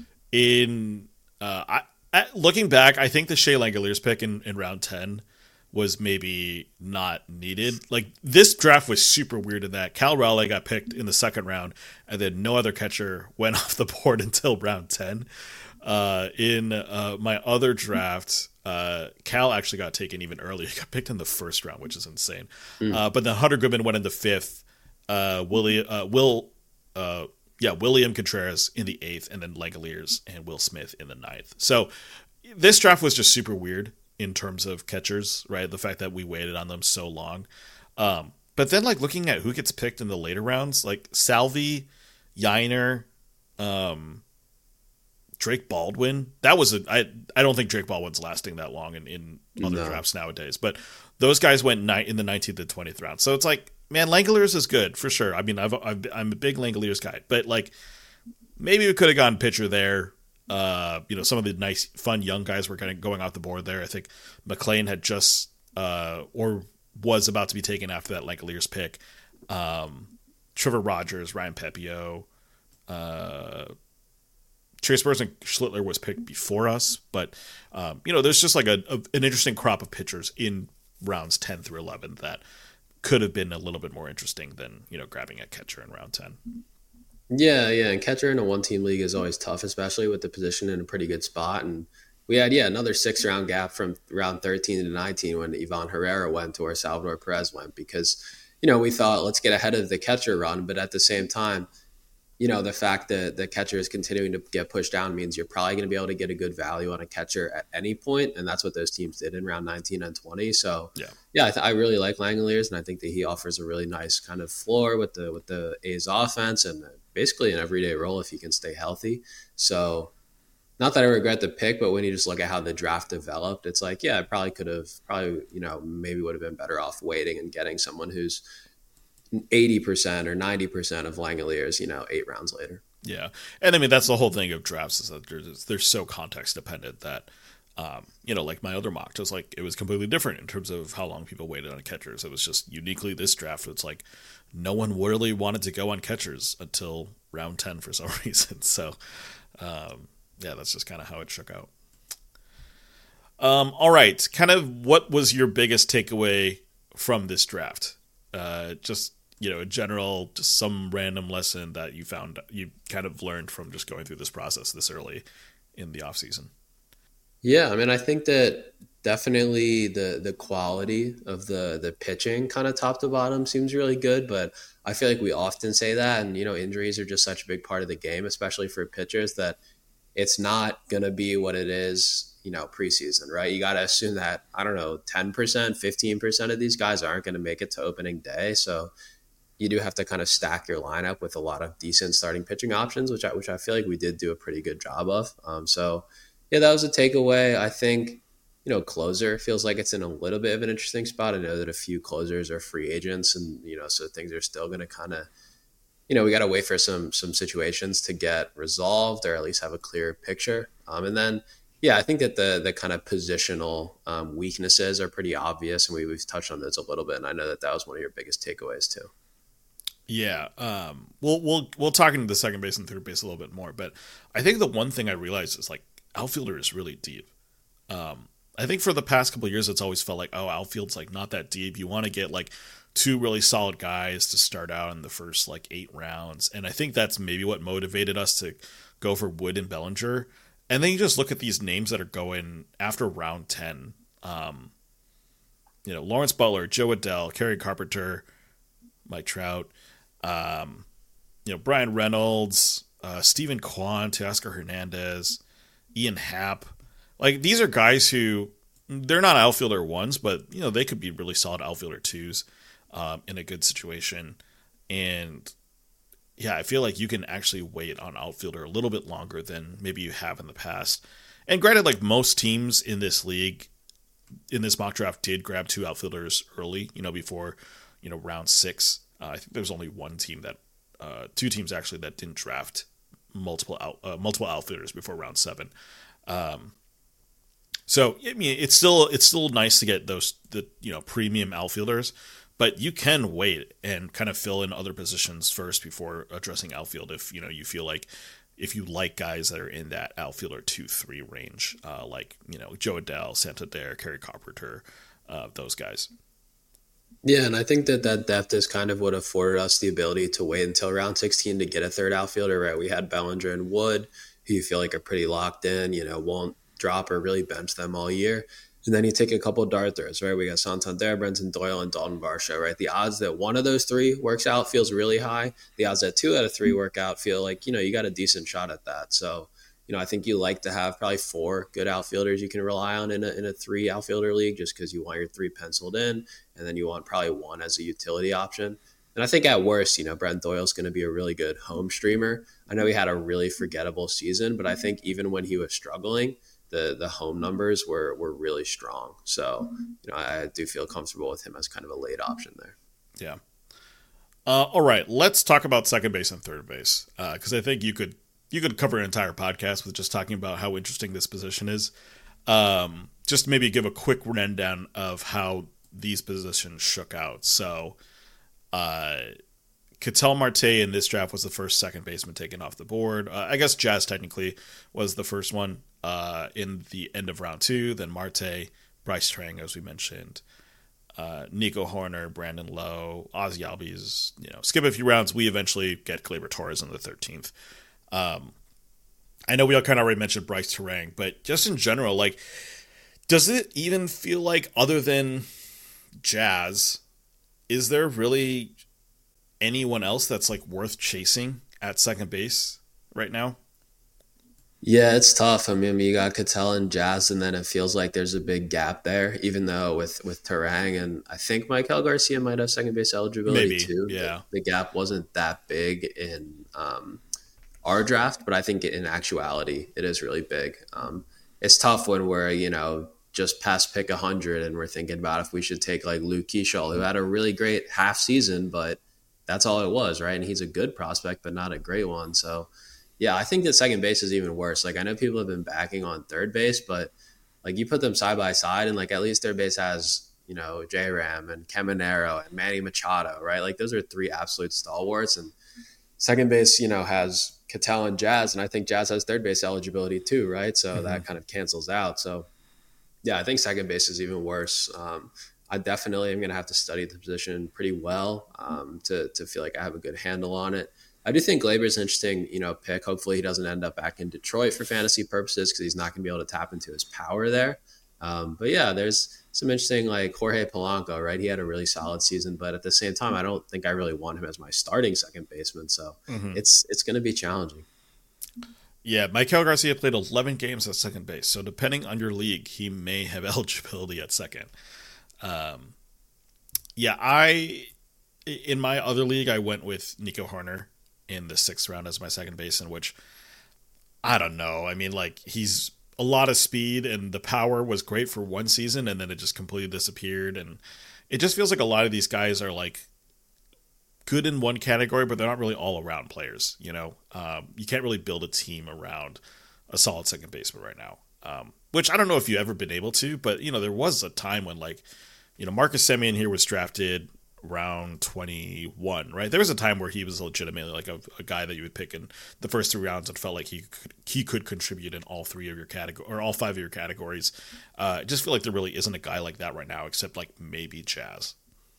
in uh, I, I, looking back, I think the Shea Langoliers pick in, in round ten was maybe not needed. Like this draft was super weird in that Cal Raleigh got picked in the second round, and then no other catcher went off the board until round ten. Uh, in uh, my other draft, uh, Cal actually got taken even earlier. He got picked in the first round, which is insane. Mm. Uh, but then Hunter Goodman went in the fifth. Uh, Willie, uh, Will, uh, yeah, William Contreras in the eighth, and then Langoliers and Will Smith in the ninth. So this draft was just super weird in terms of catchers, right? The fact that we waited on them so long. Um, but then, like looking at who gets picked in the later rounds, like Salvi, Yiner, um. Drake Baldwin. That was a. I. I don't think Drake Baldwin's lasting that long in, in other No. drafts nowadays. But those guys went ni- in the nineteenth and twentieth round. So it's like, man, Langoliers is good for sure. I mean, I've, I've I'm a big Langoliers guy, but like maybe we could have gone pitcher there. Uh, you know, some of the nice, fun young guys were kind of going off the board there. I think McLean had just uh or was about to be taken after that Langoliers pick. Um, Trevor Rogers, Ryan Pepio. Uh, Trace Burton Schlittler was picked before us, but um, you know, there's just like a, a an interesting crop of pitchers in rounds ten through eleven that could have been a little bit more interesting than you know grabbing a catcher in round ten. Yeah, yeah, and catcher in a one-team league is always tough, especially with the position in a pretty good spot. And we had, yeah, another six-round gap from round thirteen to nineteen when Ivan Herrera went or Salvador Perez went because, you know, we thought let's get ahead of the catcher run, but at the same time, you know, the fact that the catcher is continuing to get pushed down means you're probably going to be able to get a good value on a catcher at any point, and that's what those teams did in round nineteen and twenty. So, Yeah. yeah, I, th- I really like Langoliers, and I think that he offers a really nice kind of floor with the with the A's offense and basically an everyday role if he can stay healthy. So, not that I regret the pick, but when you just look at how the draft developed, it's like, yeah, I probably could have, probably, you know, maybe would have been better off waiting and getting someone who's eighty percent or ninety percent of Langoliers, you know, eight rounds later. Yeah. And I mean, that's the whole thing of drafts is that they're, they're so context dependent that, um, you know, like my other mock, just like it was completely different in terms of how long people waited on catchers. It was just uniquely this draft. It's like no one really wanted to go on catchers until round ten for some reason. So, um, yeah, that's just kind of how it shook out. Um, all right. Kind of what was your biggest takeaway from this draft? Uh, just, you know, in general, just some random lesson that you found you kind of learned from just going through this process this early in the off season. Yeah, I mean, I think that definitely the the quality of the the pitching, kind of top to bottom, seems really good. But I feel like we often say that, and you know, injuries are just such a big part of the game, especially for pitchers, that it's not gonna be what it is, you know, preseason, right? You got to assume that I don't know, ten percent, fifteen percent of these guys aren't going to make it to opening day, so you do have to kind of stack your lineup with a lot of decent starting pitching options, which I which I feel like we did do a pretty good job of. Um, so yeah, that was a takeaway. I think, you know, closer feels like it's in a little bit of an interesting spot. I know that a few closers are free agents, and you know, so things are still going to kind of, you know, we got to wait for some some situations to get resolved or at least have a clear picture. Um, and then, yeah, I think that the the kind of positional um, weaknesses are pretty obvious, and we, we've touched on those a little bit. And I know that that was one of your biggest takeaways too. Yeah, um, we'll we'll we'll talk into the second base and third base a little bit more, but I think the one thing I realized is like outfielder is really deep. Um, I think for the past couple of years, it's always felt like, oh, outfield's like not that deep. You want to get like two really solid guys to start out in the first like eight rounds, and I think that's maybe what motivated us to go for Wood and Bellinger. And then you just look at these names that are going after round ten. Um, you know, Lawrence Butler, Joe Adell, Kerry Carpenter, Mike Trout. Um, you know, Brian Reynolds, uh, Stephen Kwan, Teoscar Hernandez, Ian Happ. Like, these are guys who, they're not outfielder ones, but, you know, they could be really solid outfielder twos um, in a good situation. And, yeah, I feel like you can actually wait on outfielder a little bit longer than maybe you have in the past. And granted, like, most teams in this league, in this mock draft, did grab two outfielders early, you know, before, you know, round six. Uh, I think there's only one team that, uh, two teams actually that didn't draft multiple out, uh, multiple outfielders before round seven. Um, so I mean, it's still it's still nice to get those the you know premium outfielders, but you can wait and kind of fill in other positions first before addressing outfield if you know you feel like if you like guys that are in that outfielder two three range, uh, like you know Joe Adell, Santander, Kerry Carpenter, uh, those guys. Yeah, and I think that that depth is kind of what afforded us the ability to wait until round sixteen to get a third outfielder, right? We had Bellinger and Wood, who you feel like are pretty locked in, you know, won't drop or really bench them all year. And then you take a couple of dart throws, right? We got Santander, Brenton Doyle, and Dalton Varsho, right? The odds that one of those three works out feels really high. The odds that two out of three work out feel like, you know, you got a decent shot at that. So, you know, I think you like to have probably four good outfielders you can rely on in a, in a three outfielder league just because you want your three penciled in, and then you want probably one as a utility option. And I think at worst, you know, Brent Doyle's going to be a really good home streamer. I know he had a really forgettable season, but I think even when he was struggling, the the home numbers were were really strong. So, you know, I do feel comfortable with him as kind of a late option there. Yeah. Uh, all right, let's talk about second base and third base because uh, I think you could you could cover an entire podcast with just talking about how interesting this position is. Um, just maybe give a quick rundown of how these positions shook out. So, uh, Ketel Marte in this draft was the first second baseman taken off the board. Uh, I guess Jazz technically was the first one uh, in the end of round two. Then Marte, Bryce Trang, as we mentioned. uh, Nico Horner, Brandon Lowe, Ozzy Albies. You know, skip a few rounds, we eventually get Gleyber Torres in the thirteenth. Um, I know we all kind of already mentioned Bryce Terang, but just in general, like, does it even feel like, other than Jazz, is there really anyone else that's like worth chasing at second base right now? Yeah, it's tough. I mean, you got Cattell and Jazz, and then it feels like there's a big gap there. Even though with with Terang and I think Michael Garcia might have second base eligibility Maybe, too. yeah. The, the gap wasn't that big in um, our draft, but I think in actuality, it is really big. Um, it's tough when we're you know just past pick one hundred and we're thinking about if we should take like Luke Keeschall, who had a really great half season, but that's all it was, right? And he's a good prospect, but not a great one. So. Yeah, I think that second base is even worse. Like, I know people have been backing on third base, but like you put them side by side, and like at least third base has you know J Ram and Caminero and Manny Machado, right? Like those are three absolute stalwarts, and second base, you know, has Cattell and Jazz, and I think Jazz has third base eligibility too, right? So mm-hmm. that kind of cancels out. So yeah, I think second base is even worse. Um, I definitely am going to have to study the position pretty well um, to to feel like I have a good handle on it. I do think Gleyber is an interesting, you know, pick. Hopefully he doesn't end up back in Detroit for fantasy purposes because he's not going to be able to tap into his power there. Um, but yeah, there's some interesting like Jorge Polanco, right? He had a really solid season, but at the same time, I don't think I really want him as my starting second baseman. So mm-hmm. it's it's going to be challenging. Yeah, Michael Garcia played eleven games at second base. So depending on your league, he may have eligibility at second. Um, yeah, I in my other league, I went with Nico Horner in the sixth round as my second baseman, which I don't know. I mean, like, he's a lot of speed and the power was great for one season and then it just completely disappeared. And it just feels like a lot of these guys are like good in one category, but they're not really all around players. You know, um, you can't really build a team around a solid second baseman right now. Um, which I don't know if you've ever been able to, but you know, there was a time when like, you know, Marcus Semien here was drafted round twenty-one, right? There was a time where he was legitimately like a, a guy that you would pick in the first three rounds and felt like he could, he could contribute in all three of your category or all five of your categories. Uh, I just feel like there really isn't a guy like that right now, except like maybe Jazz.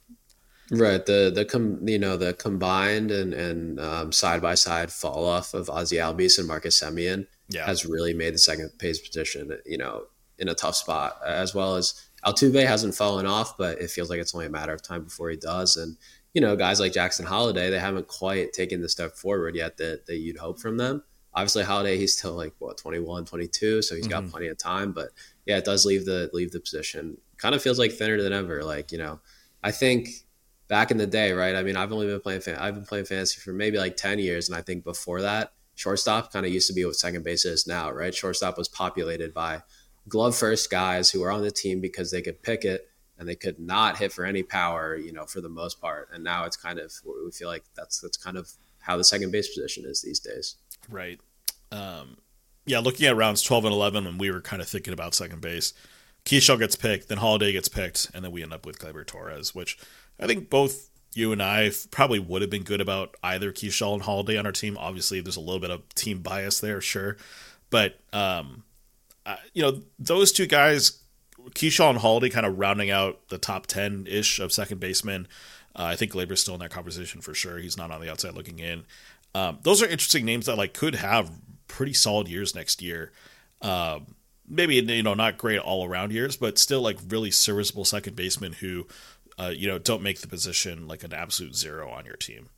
Right. The the com, you know the combined and and um, side by side fall off of Ozzy Albies and Marcus Semien yeah. has really made the second base position you know in a tough spot, as well as Altuve hasn't fallen off, but it feels like it's only a matter of time before he does. And, you know, guys like Jackson Holliday, they haven't quite taken the step forward yet that, that you'd hope from them. Obviously, Holliday, he's still like, what, twenty-one, twenty-two, so he's mm-hmm. got plenty of time. But, yeah, it does leave the leave the position. Kind of feels like thinner than ever. Like, you know, I think back in the day, right, I mean, I've only been playing I've been playing fantasy for maybe like ten years, and I think before that, shortstop kind of used to be what second base is now, right? Shortstop was populated by glove first guys who were on the team because they could pick it and they could not hit for any power, you know, for the most part. And now it's kind of, we feel like that's, that's kind of how the second base position is these days. Right. Um, yeah. Looking at rounds twelve and eleven, when we were kind of thinking about second base, Keeschall gets picked, then Holliday gets picked. And then we end up with Gleyber Torres, which I think both you and I probably would have been good about either Keeschall and Holliday on our team. Obviously there's a little bit of team bias there. Sure. But, um, Uh, you know, those two guys, Keeschall and Holliday, kind of rounding out the top ten-ish of second basemen. Uh, I think Gleyber's still in that conversation for sure. He's not on the outside looking in. Um, those are interesting names that like could have pretty solid years next year. Um, maybe, you know, not great all-around years, but still like really serviceable second basemen who, uh, you know, don't make the position like an absolute zero on your team.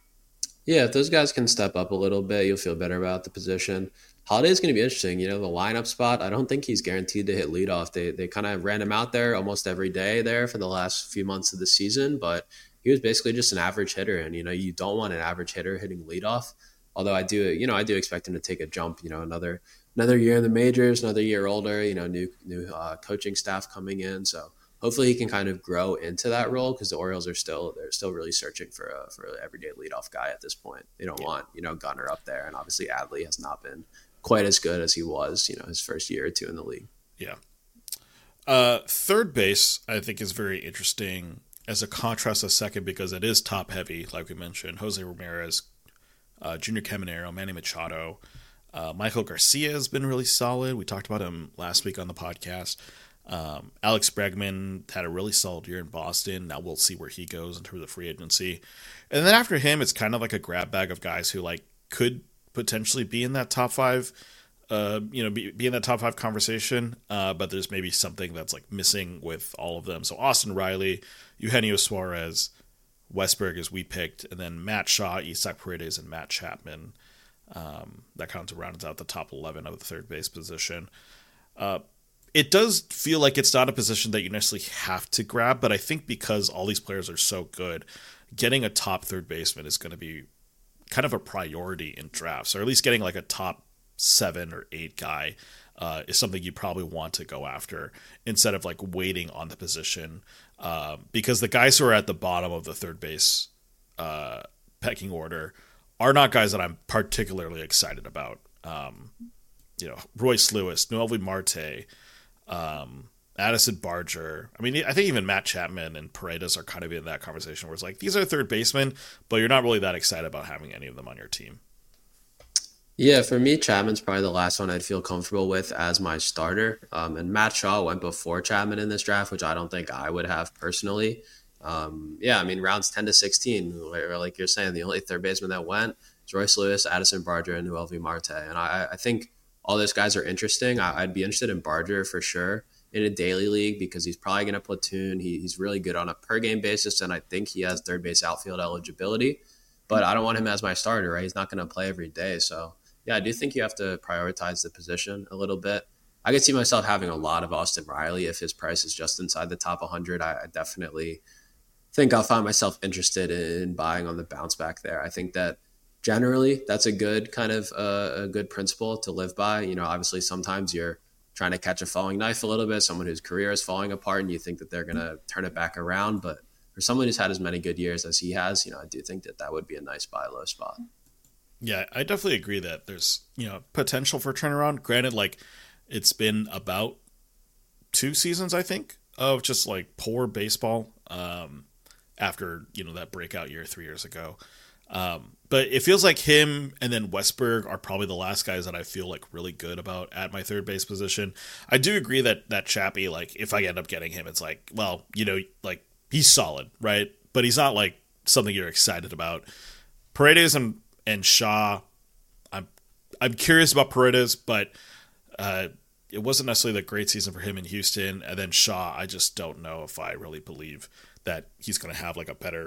Yeah, if those guys can step up a little bit, you'll feel better about the position. Holliday's going to be interesting. You know, the lineup spot, I don't think he's guaranteed to hit leadoff. They they kind of ran him out there almost every day there for the last few months of the season, but he was basically just an average hitter. And, you know, you don't want an average hitter hitting leadoff. Although I do, you know, I do expect him to take a jump, you know, another another year in the majors, another year older, you know, new new uh, coaching staff coming in. So hopefully he can kind of grow into that role because the Orioles are still, they're still really searching for a, for an everyday leadoff guy at this point. They don't want, you know, Gunnar up there. And obviously Adley has not been quite as good as he was, you know, his first year or two in the league. Yeah. Uh, third base, I think, is very interesting as a contrast to second because it is top heavy, like we mentioned. Jose Ramirez, uh, Junior Caminero, Manny Machado, uh, Michael Garcia has been really solid. We talked about him last week on the podcast. Um, Alex Bregman had a really solid year in Boston. Now we'll see where he goes in terms of free agency. And then after him, it's kind of like a grab bag of guys who like could potentially be in that top five, uh, you know, be, be in that top five conversation. Uh, but there's maybe something that's like missing with all of them. So Austin Riley, Eugenio Suarez, Westberg as we picked, and then Matt Shaw, Isaac Paredes, and Matt Chapman. Um, that kind of rounds out the top eleven of the third base position. Uh, it does feel like it's not a position that you necessarily have to grab, but I think because all these players are so good, getting a top third baseman is going to be kind of a priority in drafts, or at least getting like a top seven or eight guy uh, is something you probably want to go after instead of like waiting on the position. Uh, because the guys who are at the bottom of the third base uh, pecking order are not guys that I'm particularly excited about. Um, you know, Royce Lewis, Noelvi Marte, um, Addison Barger. I mean, I think even Matt Chapman and Paredes are kind of in that conversation where it's like, these are third basemen, but you're not really that excited about having any of them on your team. Yeah, for me, Chapman's probably the last one I'd feel comfortable with as my starter. Um, and Matt Shaw went before Chapman in this draft, which I don't think I would have personally. Um, yeah, I mean, rounds ten to sixteen, like you're saying, the only third baseman that went is Royce Lewis, Addison Barger, and Noelvi Marte. And I, I think all those guys are interesting. I, I'd be interested in Barger for sure in a daily league because he's probably going to platoon. He, he's really good on a per game basis, and I think he has third base outfield eligibility. But I don't want him as my starter, right? He's not going to play every day. So, yeah, I do think you have to prioritize the position a little bit. I could see myself having a lot of Austin Riley if his price is just inside the top one hundred. I, I definitely think I'll find myself interested in buying on the bounce back there. I think that generally that's a good kind of uh, a good principle to live by. You know, obviously sometimes you're trying to catch a falling knife a little bit, someone whose career is falling apart and you think that they're going to turn it back around. But for someone who's had as many good years as he has, you know, I do think that that would be a nice buy low spot. Yeah, I definitely agree that there's, you know, potential for turnaround. Granted, like it's been about two seasons, I think, of just like poor baseball um, after, you know, that breakout year three years ago. Um, but it feels like him and then Westberg are probably the last guys that I feel like really good about at my third base position. I do agree that that Chappie, like if I end up getting him, it's like, well, you know, like he's solid, right? But he's not like something you're excited about. Paredes and And Shaw, I'm I'm curious about Paredes, but uh, it wasn't necessarily the great season for him in Houston. And then Shaw, I just don't know if I really believe that he's going to have like a better,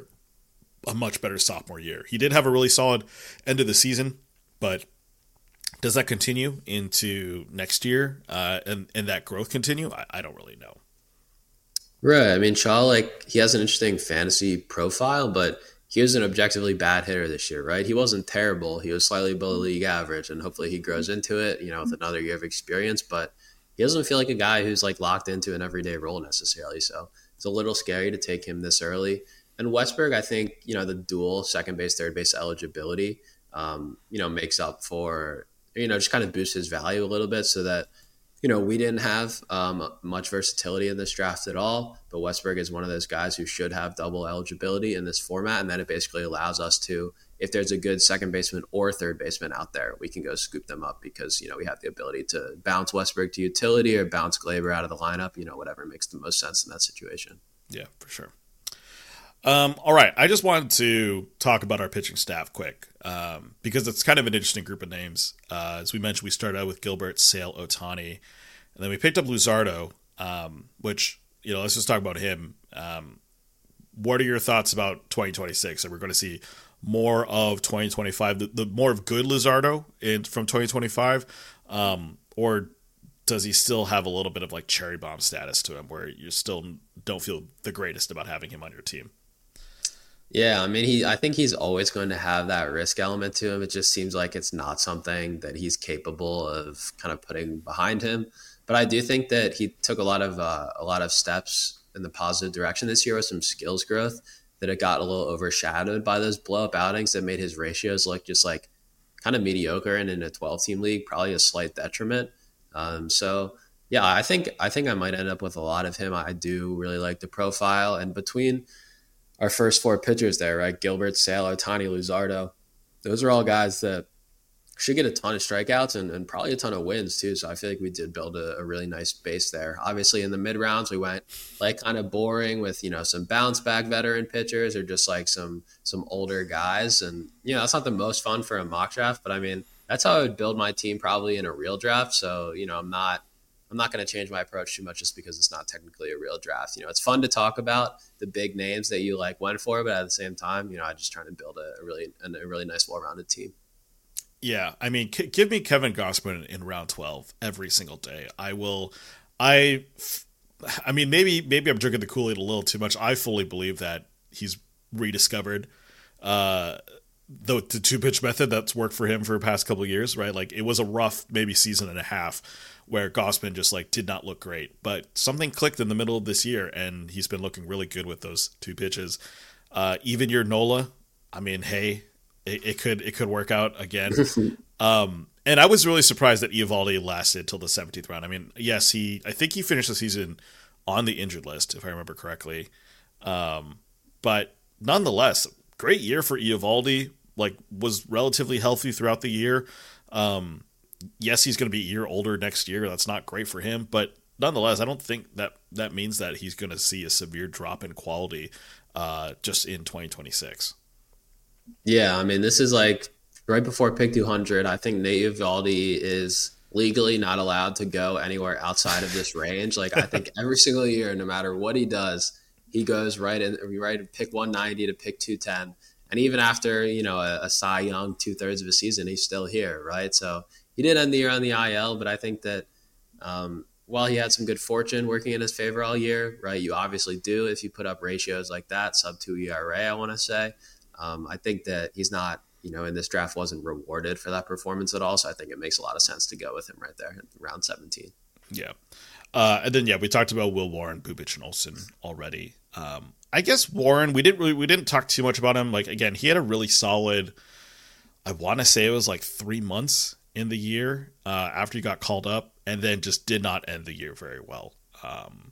a much better sophomore year. He did have a really solid end of the season, but does that continue into next year uh, and and that growth continue? I, I don't really know. Right. I mean, Shaw, like he has an interesting fantasy profile, but he was an objectively bad hitter this year, right? He wasn't terrible. He was slightly below league average, and hopefully he grows into it, you know, with another year of experience. But he doesn't feel like a guy who's like locked into an everyday role necessarily. So it's a little scary to take him this early. And Westberg, I think, you know, the dual second base, third base eligibility, um, you know, makes up for, you know, just kind of boosts his value a little bit so that, you know, we didn't have um, much versatility in this draft at all, but Westberg is one of those guys who should have double eligibility in this format. And then it basically allows us to, if there's a good second baseman or third baseman out there, we can go scoop them up because, you know, we have the ability to bounce Westberg to utility or bounce Glaber out of the lineup, you know, whatever makes the most sense in that situation. Yeah, for sure. Um, all right. I just wanted to talk about our pitching staff quick um, because it's kind of an interesting group of names. Uh, as we mentioned, we started out with Gilbert, Sale, Ohtani, and then we picked up Luzardo, um, which, you know, let's just talk about him. Um, what are your thoughts about twenty twenty-six? Are we going to see more of twenty twenty-five, the, the more of good Luzardo in, from twenty twenty-five? Um, or does he still have a little bit of like cherry bomb status to him where you still don't feel the greatest about having him on your team? Yeah, I mean, he. I think he's always going to have that risk element to him. It just seems like it's not something that he's capable of kind of putting behind him. But I do think that he took a lot of uh, a lot of steps in the positive direction this year with some skills growth. That it got a little overshadowed by those blow up outings that made his ratios look just like kind of mediocre, and in a twelve team league, probably a slight detriment. Um, so yeah, I think I think I might end up with a lot of him. I do really like the profile, and between our first four pitchers there, right? Gilbert, Sale, Ohtani, Luzardo. Those are all guys that should get a ton of strikeouts and, and probably a ton of wins too. So I feel like we did build a, a really nice base there. Obviously in the mid rounds, we went like kind of boring with, you know, some bounce back veteran pitchers or just like some, some older guys. And, you know, that's not the most fun for a mock draft, but I mean, that's how I would build my team probably in a real draft. So, you know, I'm not, I'm not going to change my approach too much just because it's not technically a real draft. You know, it's fun to talk about the big names that you like went for, but at the same time, you know, I'm just trying to build a, a really, a really nice, well-rounded team. Yeah, I mean, c- give me Kevin Gausman in round twelve every single day. I will. I, I mean, maybe maybe I'm drinking the Kool-Aid a little too much. I fully believe that he's rediscovered uh, the, the two pitch method that's worked for him for the past couple of years. Right, like it was a rough maybe season and a half where Gausman just like did not look great, but something clicked in the middle of this year, and he's been looking really good with those two pitches. Uh, even your Nola, I mean, hey. It, it could it could work out again. Um, and I was really surprised that Eovaldi lasted till the seventeenth round. I mean, yes, he I think he finished the season on the injured list, if I remember correctly. Um, but nonetheless, great year for Eovaldi. Like, was relatively healthy throughout the year. Um, yes, he's going to be a year older next year. That's not great for him, but nonetheless, I don't think that that means that he's going to see a severe drop in quality uh, just in twenty twenty-six. Yeah, I mean, this is like right before pick two hundred. I think Nate Eovaldi is legally not allowed to go anywhere outside of this range. Like, I think every single year, no matter what he does, he goes right in, right in pick one ninety to pick two ten. And even after, you know, a, a Cy Young two thirds of a season, he's still here, right? So he did end the year on the I L, but I think that um, while he had some good fortune working in his favor all year, right? You obviously do if you put up ratios like that, sub two E R A, I want to say. Um, I think that he's not, you know, in this draft wasn't rewarded for that performance at all. So I think it makes a lot of sense to go with him right there in round seventeen. Yeah. Uh, and then, yeah, we talked about Will Warren, Bubic, and Olsen already. Um, I guess Warren, we didn't really, we didn't talk too much about him. Like, again, he had a really solid, I want to say it was like three months in the year uh, after he got called up, and then just did not end the year very well. Um,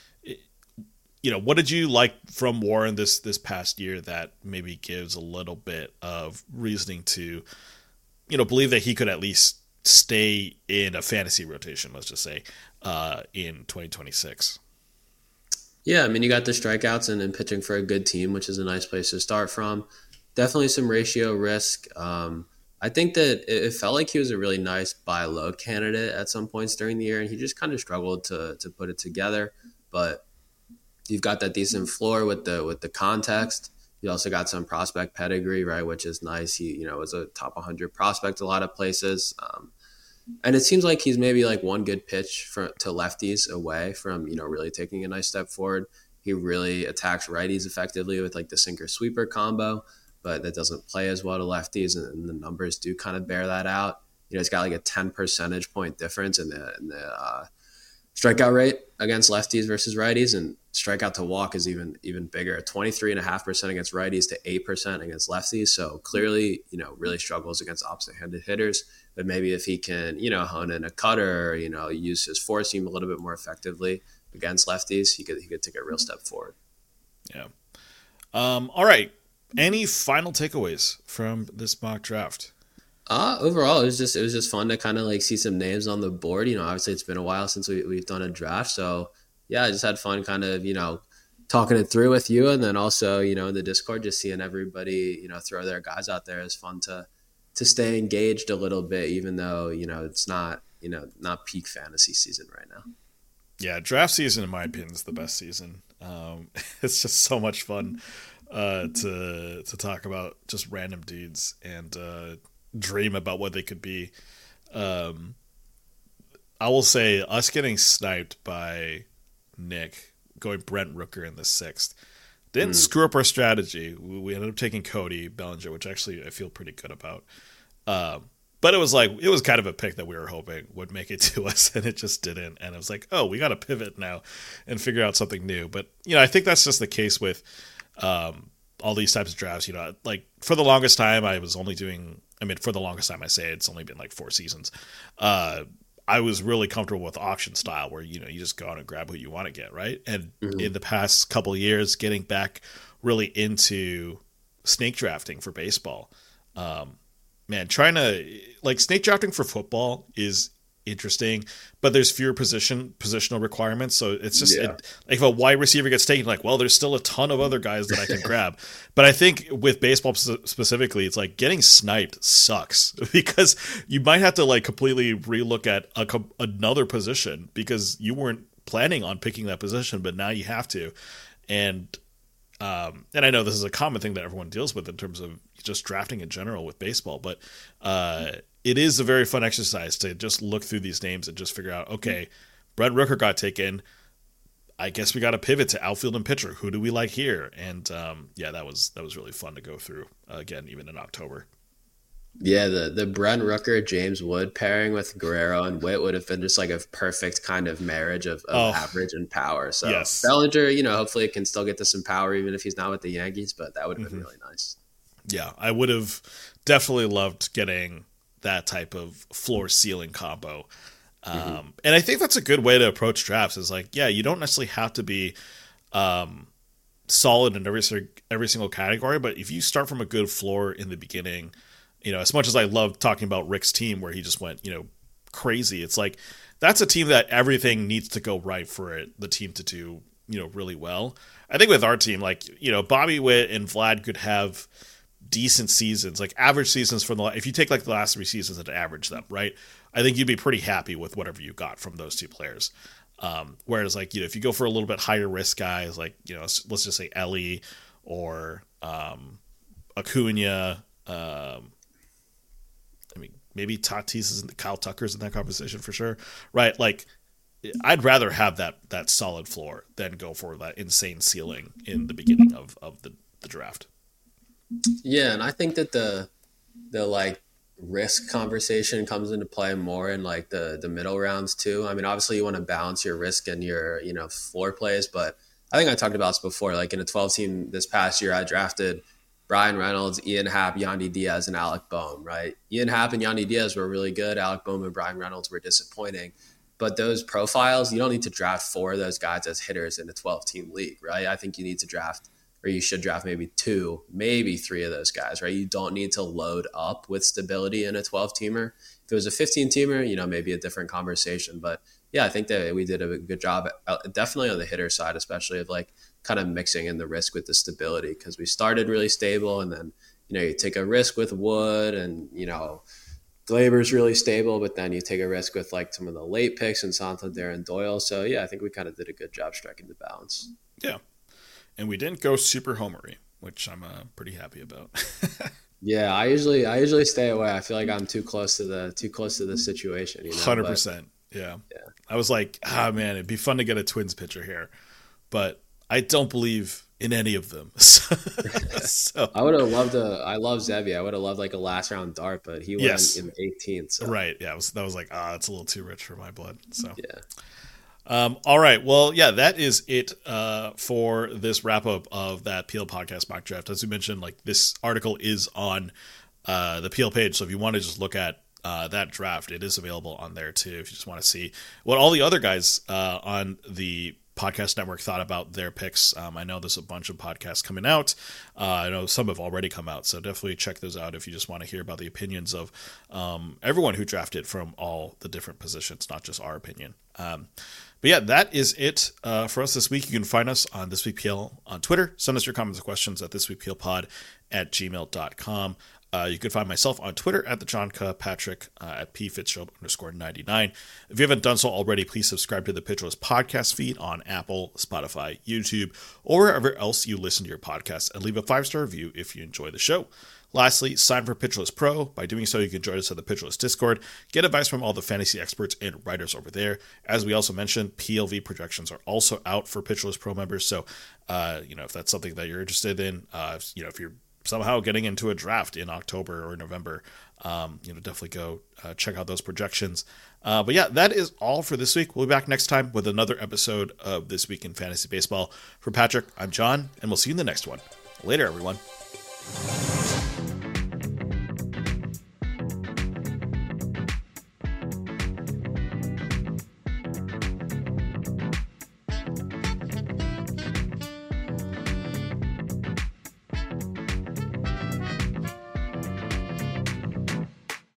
You know, what did you like from Warren this this past year that maybe gives a little bit of reasoning to, you know, believe that he could at least stay in a fantasy rotation, let's just say, uh, in twenty twenty-six? Yeah, I mean, you got the strikeouts and, and pitching for a good team, which is a nice place to start from. Definitely some ratio risk. Um, I think that it, it felt like he was a really nice buy low candidate at some points during the year, and he just kind of struggled to to put it together. But you've got that decent floor with the with the context. You also got some prospect pedigree, right, which is nice. He, you know, was a top one hundred prospect a lot of places. Um, and it seems like he's maybe like one good pitch for, to lefties away from, you know, really taking a nice step forward. He really attacks righties effectively with like the sinker sweeper combo, but that doesn't play as well to lefties, and, and the numbers do kind of bear that out. You know, he's got like a ten percentage point difference in the in the uh, strikeout rate against lefties versus righties, and strikeout to walk is even even bigger, twenty-three point five percent against righties to eight percent against lefties. So clearly, you know, really struggles against opposite-handed hitters. But maybe if he can, you know, hone in a cutter, you know, use his four seam a little bit more effectively against lefties, he could he could take a real step forward. Yeah. Um, all right. Any final takeaways from this mock draft? Uh, overall, it was just it was just fun to kind of like see some names on the board. You know, obviously it's been a while since we, we've done a draft, so yeah, I just had fun kind of, you know, talking it through with you, and then also, you know, in the Discord, just seeing everybody, you know, throw their guys out there is fun to to stay engaged a little bit, even though, you know, it's not, you know, not peak fantasy season right now. Yeah, draft season, in my opinion, is the best season. Um, it's just so much fun uh, to to talk about just random dudes and uh, dream about what they could be. Um, I will say us getting sniped by Nick going Brent Rooker in the sixth didn't mm. screw up our strategy. We, we ended up taking Cody Bellinger, which actually I feel pretty good about. Um, but it was like it was kind of a pick that we were hoping would make it to us, and it just didn't. And it was like, oh, we got to pivot now and figure out something new. But you know, I think that's just the case with um, all these types of drafts. You know, like for the longest time, I was only doing. I mean, for the longest time, I say it's only been like four seasons. Uh, I was really comfortable with auction style where, you know, you just go out and grab who you want to get, right? And mm-hmm. in the past couple of years, getting back really into snake drafting for baseball, um, man, trying to like snake drafting for football is interesting, but there's fewer position positional requirements. So it's just Yeah. it, like if a wide receiver gets taken, like, well, there's still a ton of other guys that I can grab. But I think with baseball specifically, it's like getting sniped sucks because you might have to like completely relook at a, another position because you weren't planning on picking that position, but now you have to. And um, and I know this is a common thing that everyone deals with in terms of just drafting in general with baseball, but uh, it is a very fun exercise to just look through these names and just figure out, okay, Brent Rooker got taken. I guess we got to pivot to outfield and pitcher. Who do we like here? And um, yeah, that was that was really fun to go through uh, again, even in October. Yeah, the the Brent Rooker James Wood pairing with Guerrero and Witt would have been just like a perfect kind of marriage of, of Oh, average and power. So yes. Bellinger, you know, hopefully can still get to some power even if he's not with the Yankees, but that would have been Mm-hmm. really nice. Yeah, I would have definitely loved getting that type of floor ceiling combo. Um, Mm-hmm. And I think that's a good way to approach drafts is like, yeah, you don't necessarily have to be um, solid in every, every single category, but if you start from a good floor in the beginning, you know, as much as I love talking about Rick's team where he just went, you know, crazy, it's like that's a team that everything needs to go right for it, the team to do, you know, really well. I think with our team, like, you know, Bobby Witt and Vlad could have decent seasons, like average seasons from the, if you take like the last three seasons and average them, right? I think you'd be pretty happy with whatever you got from those two players. Um, whereas like, you know, if you go for a little bit higher risk guys, like, you know, let's, let's just say Ellie or um, Acuna, um, I mean, maybe Tatis is in the Kyle Tucker's in that conversation for sure, right? Like, I'd rather have that that solid floor than go for that insane ceiling in the beginning of, of the, the draft. Yeah, and I think that the the like risk conversation comes into play more in like the the middle rounds too. I mean, obviously you want to balance your risk and your, you know, floor plays, but I think I talked about this before. Like in a twelve team this past year, I drafted Brian Reynolds, Ian Happ, Yandy Diaz, and Alec Bohm, right? Ian Happ and Yandy Diaz were really good. Alec Bohm and Brian Reynolds were disappointing. But those profiles, you don't need to draft four of those guys as hitters in a twelve team league, right? I think you need to draft, or you should draft maybe two, maybe three of those guys, right? You don't need to load up with stability in a twelve teamer. If it was a fifteen teamer, you know, maybe a different conversation. But yeah, I think that we did a good job, definitely on the hitter side, especially of like kind of mixing in the risk with the stability, because we started really stable and then, you know, you take a risk with Wood and, you know, Glaber's really stable, but then you take a risk with like some of the late picks and Santander and Doyle. So yeah, I think we kind of did a good job striking the balance. Yeah. And we didn't go super homery, which I'm uh, pretty happy about. Yeah, I usually I usually stay away. I feel like I'm too close to the too close to the situation. You know? one hundred percent. But, yeah. yeah. I was like, ah, man, it'd be fun to get a Twins pitcher here. But I don't believe in any of them. so, so. I would have loved a. I love Zevi. I would have loved like a last round dart, but he went yes. in eighteenth. So. Right. Yeah. Was, that was like, ah, it's a little too rich for my blood. So yeah. Um, all right. Well, yeah, that is it uh, for this wrap up of that P L podcast mock draft. As we mentioned, like this article is on uh, the P L page, so if you want to just look at uh, that draft, it is available on there too. If you just want to see what all the other guys uh, on the podcast network thought about their picks. Um, I know there's a bunch of podcasts coming out. Uh, I know some have already come out, so definitely check those out if you just want to hear about the opinions of um, everyone who drafted from all the different positions, not just our opinion. Um, But yeah, that is it uh, for us this week. You can find us on This Week P L on Twitter. Send us your comments or questions at thisweekplpod at gmail dot com. Uh, you can find myself on Twitter at the John K. Patrick uh, at P Fitzgerald underscore ninety-nine. If you haven't done so already, please subscribe to the Pitch List podcast feed on Apple, Spotify, YouTube, or wherever else you listen to your podcasts, and leave a five-star review if you enjoy the show. Lastly, sign for Pitch List Pro. By doing so, you can join us at the Pitch List Discord, get advice from all the fantasy experts and writers over there. As we also mentioned, P L V projections are also out for Pitch List Pro members. So, uh, you know, if that's something that you're interested in, uh, you know, if you're somehow getting into a draft in October or November, um, you know, definitely go uh, check out those projections. Uh, but yeah, that is all for this week. We'll be back next time with another episode of This Week in Fantasy Baseball. For Patrick, I'm John, and we'll see you in the next one. Later, everyone.